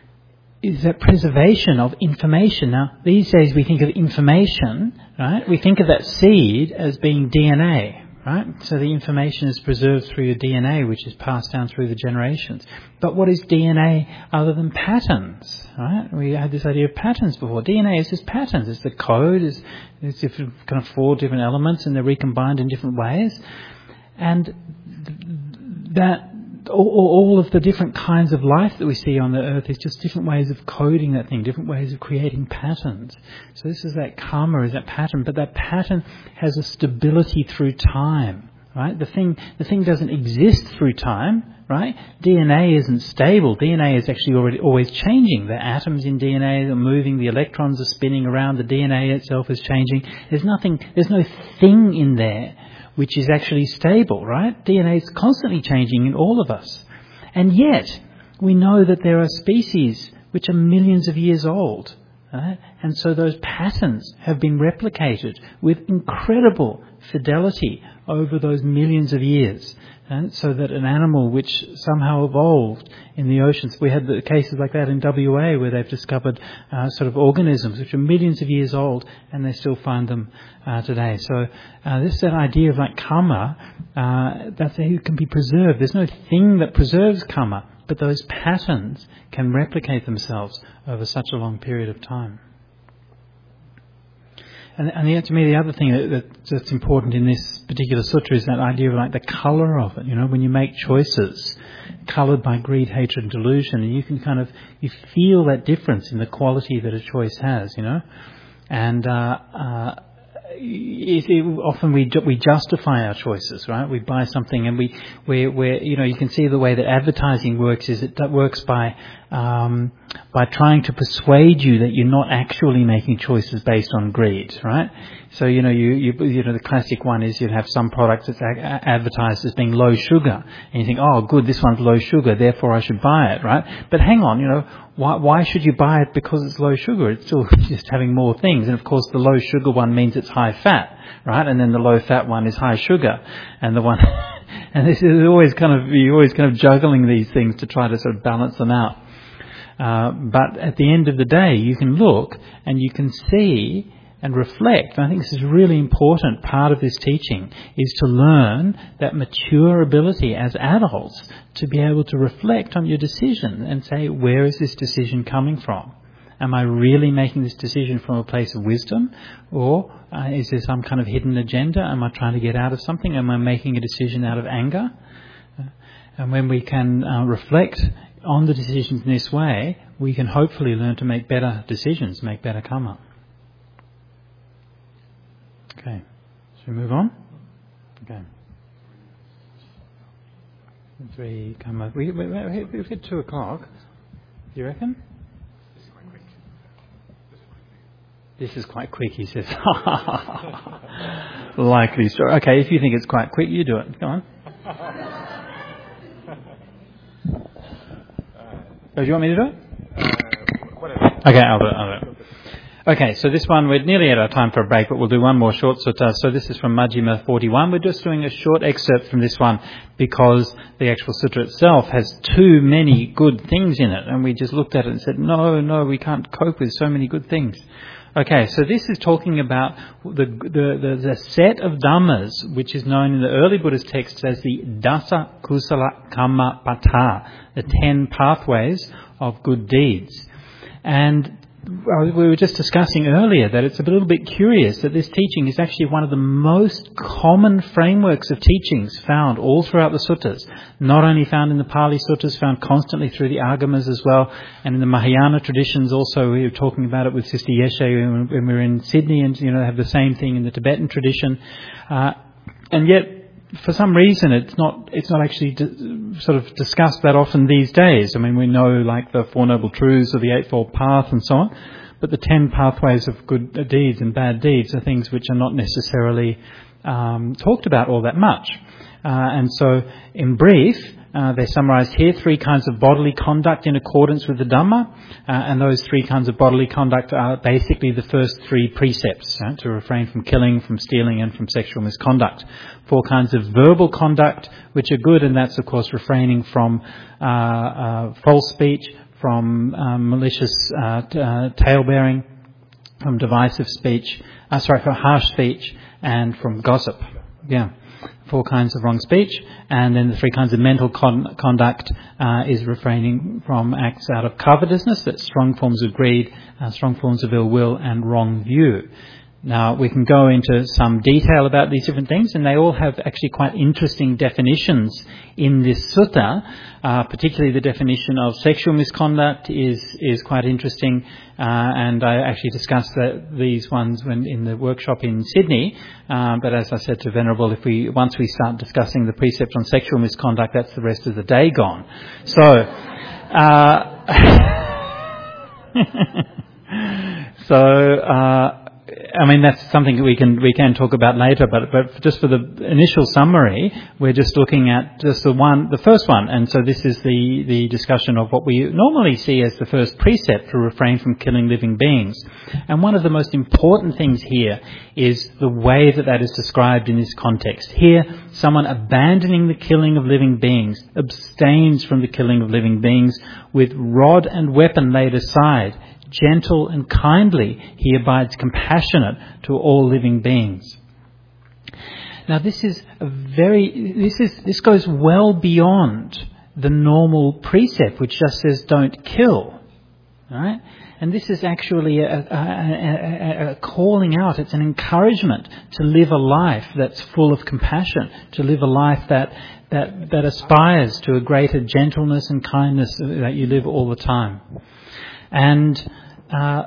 Speaker 1: is that preservation of information. Now, these days we think of information, right? We think of that seed as being D N A, right? So the information is preserved through your D N A, which is passed down through the generations. But what is D N A other than patterns, right? We had this idea of patterns before. D N A is just patterns. It's the code. It's, it's different, kind of four different elements, and they're recombined in different ways. And that all, all of the different kinds of life that we see on the earth is just different ways of coding that thing, different ways of creating patterns. So this is that karma, is that pattern, but that pattern has a stability through time, right? The thing, the thing doesn't exist through time, right? D N A isn't stable. D N A is actually already always changing. The atoms in D N A are moving, the electrons are spinning around, the D N A itself is changing. There's nothing, there's no thing in there which is actually stable, right? D N A is constantly changing in all of us. And yet, we know that there are species which are millions of years old, right? And so those patterns have been replicated with incredible fidelity over those millions of years. And so that an animal which somehow evolved in the oceans, we had the cases like that in W A where they've discovered uh, sort of organisms which are millions of years old, and they still find them uh, today. So uh, this is that idea of like karma, uh, that it can be preserved. There's no thing that preserves karma, but those patterns can replicate themselves over such a long period of time. And, and the, to me, the other thing that, that's important in this particular sutra is that idea of like the colour of it. You know, when you make choices coloured by greed, hatred, and delusion, and you can kind of you feel that difference in the quality that a choice has. You know, and uh, uh, it, it, often we ju- we justify our choices, right? We buy something, and we we we you know you can see the way that advertising works is it that works by um, by trying to persuade you that you're not actually making choices based on greed, right? So you know you you, you know the classic one is you'd have some products that's a- advertised as being low sugar, and you think, oh, good, this one's low sugar, therefore I should buy it, right? But hang on, you know. Why, why should you buy it because it's low sugar? It's still just having more things. And of course the low sugar one means it's high fat, right? And then the low fat one is high sugar. And the one, and this is always kind of, you're always kind of juggling these things to try to sort of balance them out. Uh, but at the end of the day, you can look and you can see and reflect. And I think this is a really important part of this teaching, is to learn that mature ability as adults to be able to reflect on your decision and say, where is this decision coming from? Am I really making this decision from a place of wisdom? Or uh, is there some kind of hidden agenda? Am I trying to get out of something? Am I making a decision out of anger? Uh, and when we can uh, reflect on the decisions in this way, we can hopefully learn to make better decisions, make better karma. Okay, should we move on? Okay. Three, come up. We, we, we, we've hit two o'clock. Do you reckon? This is quite quick, he says. Likely story. Okay, if you think it's quite quick, you do it. Go on. Oh, do you want me to do it? Okay, I'll do it. I'll do it. Okay, so this one, we're nearly out of time for a break, but we'll do one more short sutta. So this is from Majjhima forty-one. We're just doing a short excerpt from this one because the actual sutta itself has too many good things in it. And we just looked at it and said, no, no, we can't cope with so many good things. Okay, so this is talking about the, the, the, the set of dhammas, which is known in the early Buddhist texts as the Dasa Kusala Kamma Pata, the ten pathways of good deeds. And we were just discussing earlier that it's a little bit curious that this teaching is actually one of the most common frameworks of teachings found all throughout the suttas. Not only found in the Pali suttas, found constantly through the Agamas as well, and in the Mahayana traditions also. We were talking about it with Sister Yeshe when we were in Sydney, and you know, they have the same thing in the Tibetan tradition. Uh, and yet, for some reason, it's not it's not actually di- sort of discussed that often these days. I mean, we know like the Four Noble Truths or the Eightfold Path and so on, but the ten pathways of good deeds and bad deeds are things which are not necessarily um, talked about all that much. Uh, and so, in brief, uh, they're summarised here: three kinds of bodily conduct in accordance with the Dhamma, uh, and those three kinds of bodily conduct are basically the first three precepts, uh, to refrain from killing, from stealing, and from sexual misconduct. Four kinds of verbal conduct, which are good, and that's, of course, refraining from uh, uh, false speech, from um, malicious uh, t- uh, tale-bearing, from divisive speech, uh, sorry, from harsh speech, and from gossip. Yeah. Four kinds of wrong speech, and then the three kinds of mental con- conduct uh, is refraining from acts out of covetousness, that's strong forms of greed, uh, strong forms of ill will, and wrong view. Now, we can go into some detail about these different things, and they all have actually quite interesting definitions in this sutta. Uh, particularly the definition of sexual misconduct is is quite interesting, uh, and I actually discussed that, these ones when in the workshop in Sydney. Uh, but as I said to Venerable, if we once we start discussing the precepts on sexual misconduct, that's the rest of the day gone. So. Uh, so. Uh, I mean, that's something that we can we can talk about later, but but just for the initial summary, we're just looking at just the one, the first one, and so this is the, the discussion of what we normally see as the first precept to refrain from killing living beings. And one of the most important things here is the way that that is described in this context. Here, someone abandoning the killing of living beings, abstains from the killing of living beings, with rod and weapon laid aside. Gentle and kindly, he abides compassionate to all living beings. Now, this is a very this is this goes well beyond the normal precept, which just says don't kill, right? And this is actually a, a, a, a calling out. It's an encouragement to live a life that's full of compassion, to live a life that that that aspires to a greater gentleness and kindness that you live all the time. And uh,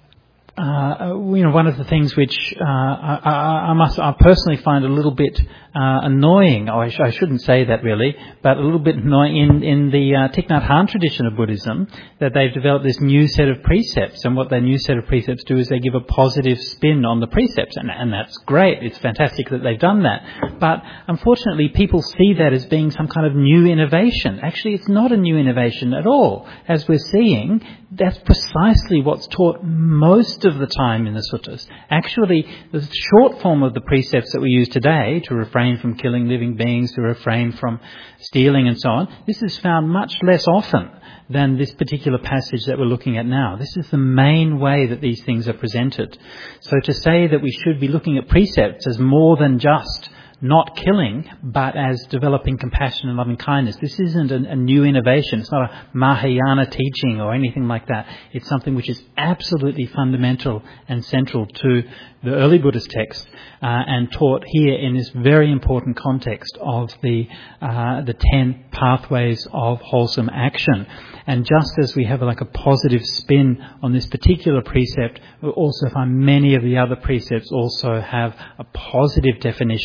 Speaker 1: uh, you know, one of the things which uh, I, I must, I personally find a little bit uh, annoying, or I, sh- I shouldn't say that really, but a little bit annoying in, in the uh, Thich Nhat Hanh tradition of Buddhism, that they've developed this new set of precepts, and what their new set of precepts do is they give a positive spin on the precepts, and, and that's great. It's fantastic that they've done that. But unfortunately, people see that as being some kind of new innovation. Actually, it's not a new innovation at all. As we're seeing, that's precisely what's taught most of the time in the suttas. Actually, the short form of the precepts that we use today, to refrain from killing living beings, to refrain from stealing and so on, this is found much less often than this particular passage that we're looking at now. This is the main way that these things are presented. So to say that we should be looking at precepts as more than just not killing, but as developing compassion and loving kindness. This isn't a, a new innovation. It's not a Mahayana teaching or anything like that. It's something which is absolutely fundamental and central to the early Buddhist texts, uh, and taught here in this very important context of the uh, the ten pathways of wholesome action. And just as we have like a positive spin on this particular precept, we also find many of the other precepts also have a positive definition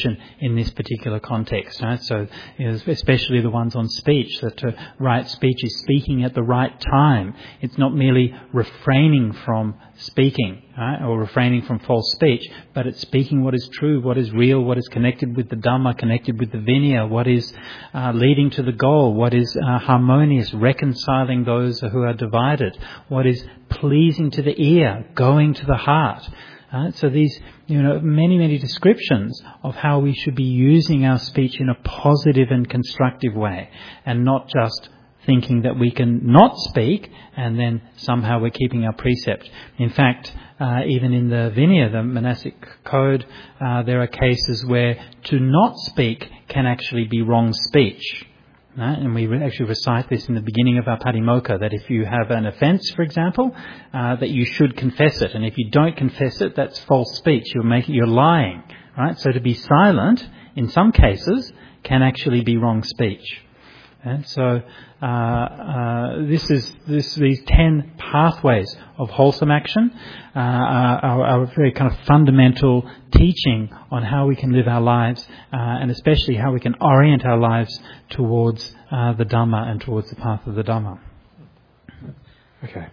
Speaker 1: in this particular context. Right? So, you know, especially the ones on speech, that uh, right speech is speaking at the right time. It's not merely refraining from speaking, right, or refraining from false speech, but it's speaking what is true, what is real, what is connected with the Dhamma, connected with the Vinaya, what is uh, leading to the goal, what is uh, harmonious, reconciling those who are divided, what is pleasing to the ear, going to the heart. Right? So these, you know, many, many descriptions of how we should be using our speech in a positive and constructive way, and not just thinking that we can not speak and then somehow we're keeping our precept. In fact, uh, even in the Vinaya, the monastic code, uh, there are cases where to not speak can actually be wrong speech. Right? And we re- actually recite this in the beginning of our Patimokkha, that if you have an offence, for example, uh, that you should confess it. And if you don't confess it, that's false speech. You're making, you're lying. Right? So to be silent, in some cases, can actually be wrong speech. And so uh, uh, this is this these ten pathways of wholesome action uh, are, are a very kind of fundamental teaching on how we can live our lives, uh, and especially how we can orient our lives towards uh, the Dhamma and towards the path of the Dhamma.
Speaker 2: Okay.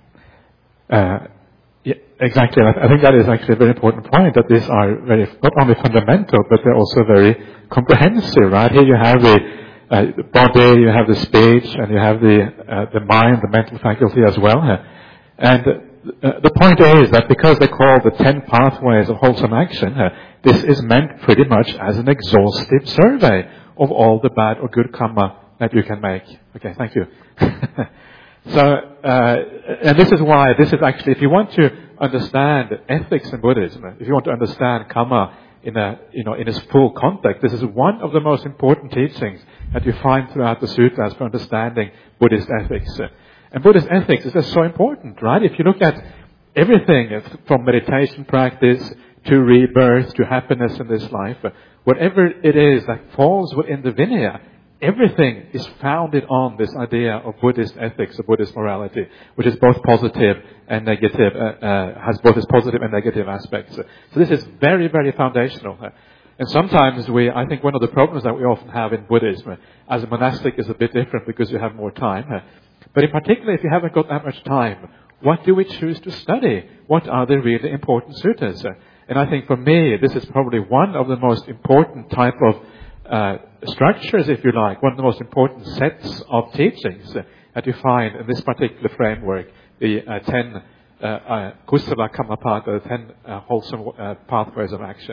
Speaker 2: Uh, yeah, exactly. I think that is actually a very important point, that these are very not only fundamental, but they're also very comprehensive. Right here, you have the Uh, the body, you have the speech, and you have the uh, the mind, the mental faculty as well. And uh, the point is that because they call the ten pathways of wholesome action, uh, this is meant pretty much as an exhaustive survey of all the bad or good karma that you can make. Okay, thank you. So, uh, and this is why, this is actually, if you want to understand ethics in Buddhism, if you want to understand karma in a, you know, in its full context, this is one of the most important teachings that you find throughout the sutras for understanding Buddhist ethics. And Buddhist ethics is just so important, right? If you look at everything from meditation practice to rebirth to happiness in this life, whatever it is that falls within the Vinaya, everything is founded on this idea of Buddhist ethics, of Buddhist morality, which is both positive and negative, uh, uh, has both its positive and negative aspects. So this is very, very foundational. And sometimes we, I think one of the problems that we often have in Buddhism, as a monastic, is a bit different because you have more time. But in particular, if you haven't got that much time, what do we choose to study? What are the really important sutras? And I think for me, this is probably one of the most important type of uh, structures, if you like, one of the most important sets of teachings that you find in this particular framework, the uh, ten uh, uh, Kusala Kammapada, the ten uh, wholesome uh, pathways of action.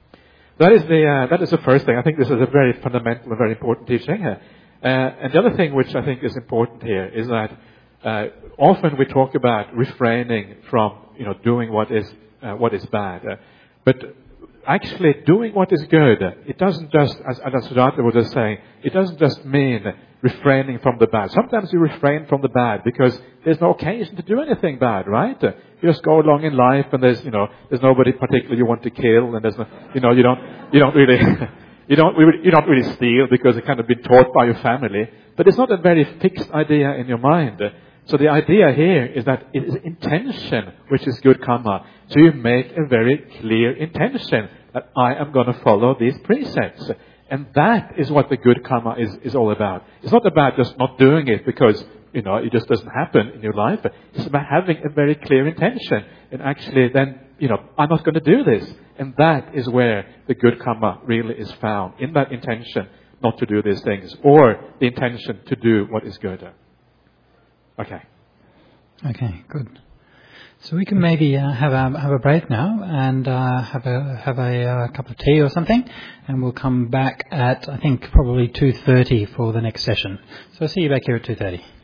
Speaker 2: That is the uh, that is the first thing. I think this is a very fundamental and very important teaching. Uh, and the other thing which I think is important here is that uh, often we talk about refraining from, you know, doing what is uh, what is bad, uh, but actually doing what is good. It doesn't just, as Siddhartha was just saying, it doesn't just mean refraining from the bad. Sometimes you refrain from the bad because there's no occasion to do anything bad, right? You just go along in life, and there's, you know, there's nobody particularly you want to kill, and there's no, you know, you don't, you don't really, you don't really, you don't really steal because it's kind of been taught by your family. But it's not a very fixed idea in your mind. So the idea here is that it is intention which is good karma. So you make a very clear intention that I am going to follow these precepts. And that is what the good karma is, is all about. It's not about just not doing it because, you know, it just doesn't happen in your life. It's about having a very clear intention. And actually then, you know, I'm not going to do this. And that is where the good karma really is found. In that intention not to do these things. Or the intention to do what is good. Okay.
Speaker 1: Okay, good. So we can maybe uh, have a have a break now and uh, have a have a uh, cup of tea or something, and we'll come back at I think probably two thirty for the next session. So I'll see you back here at two thirty.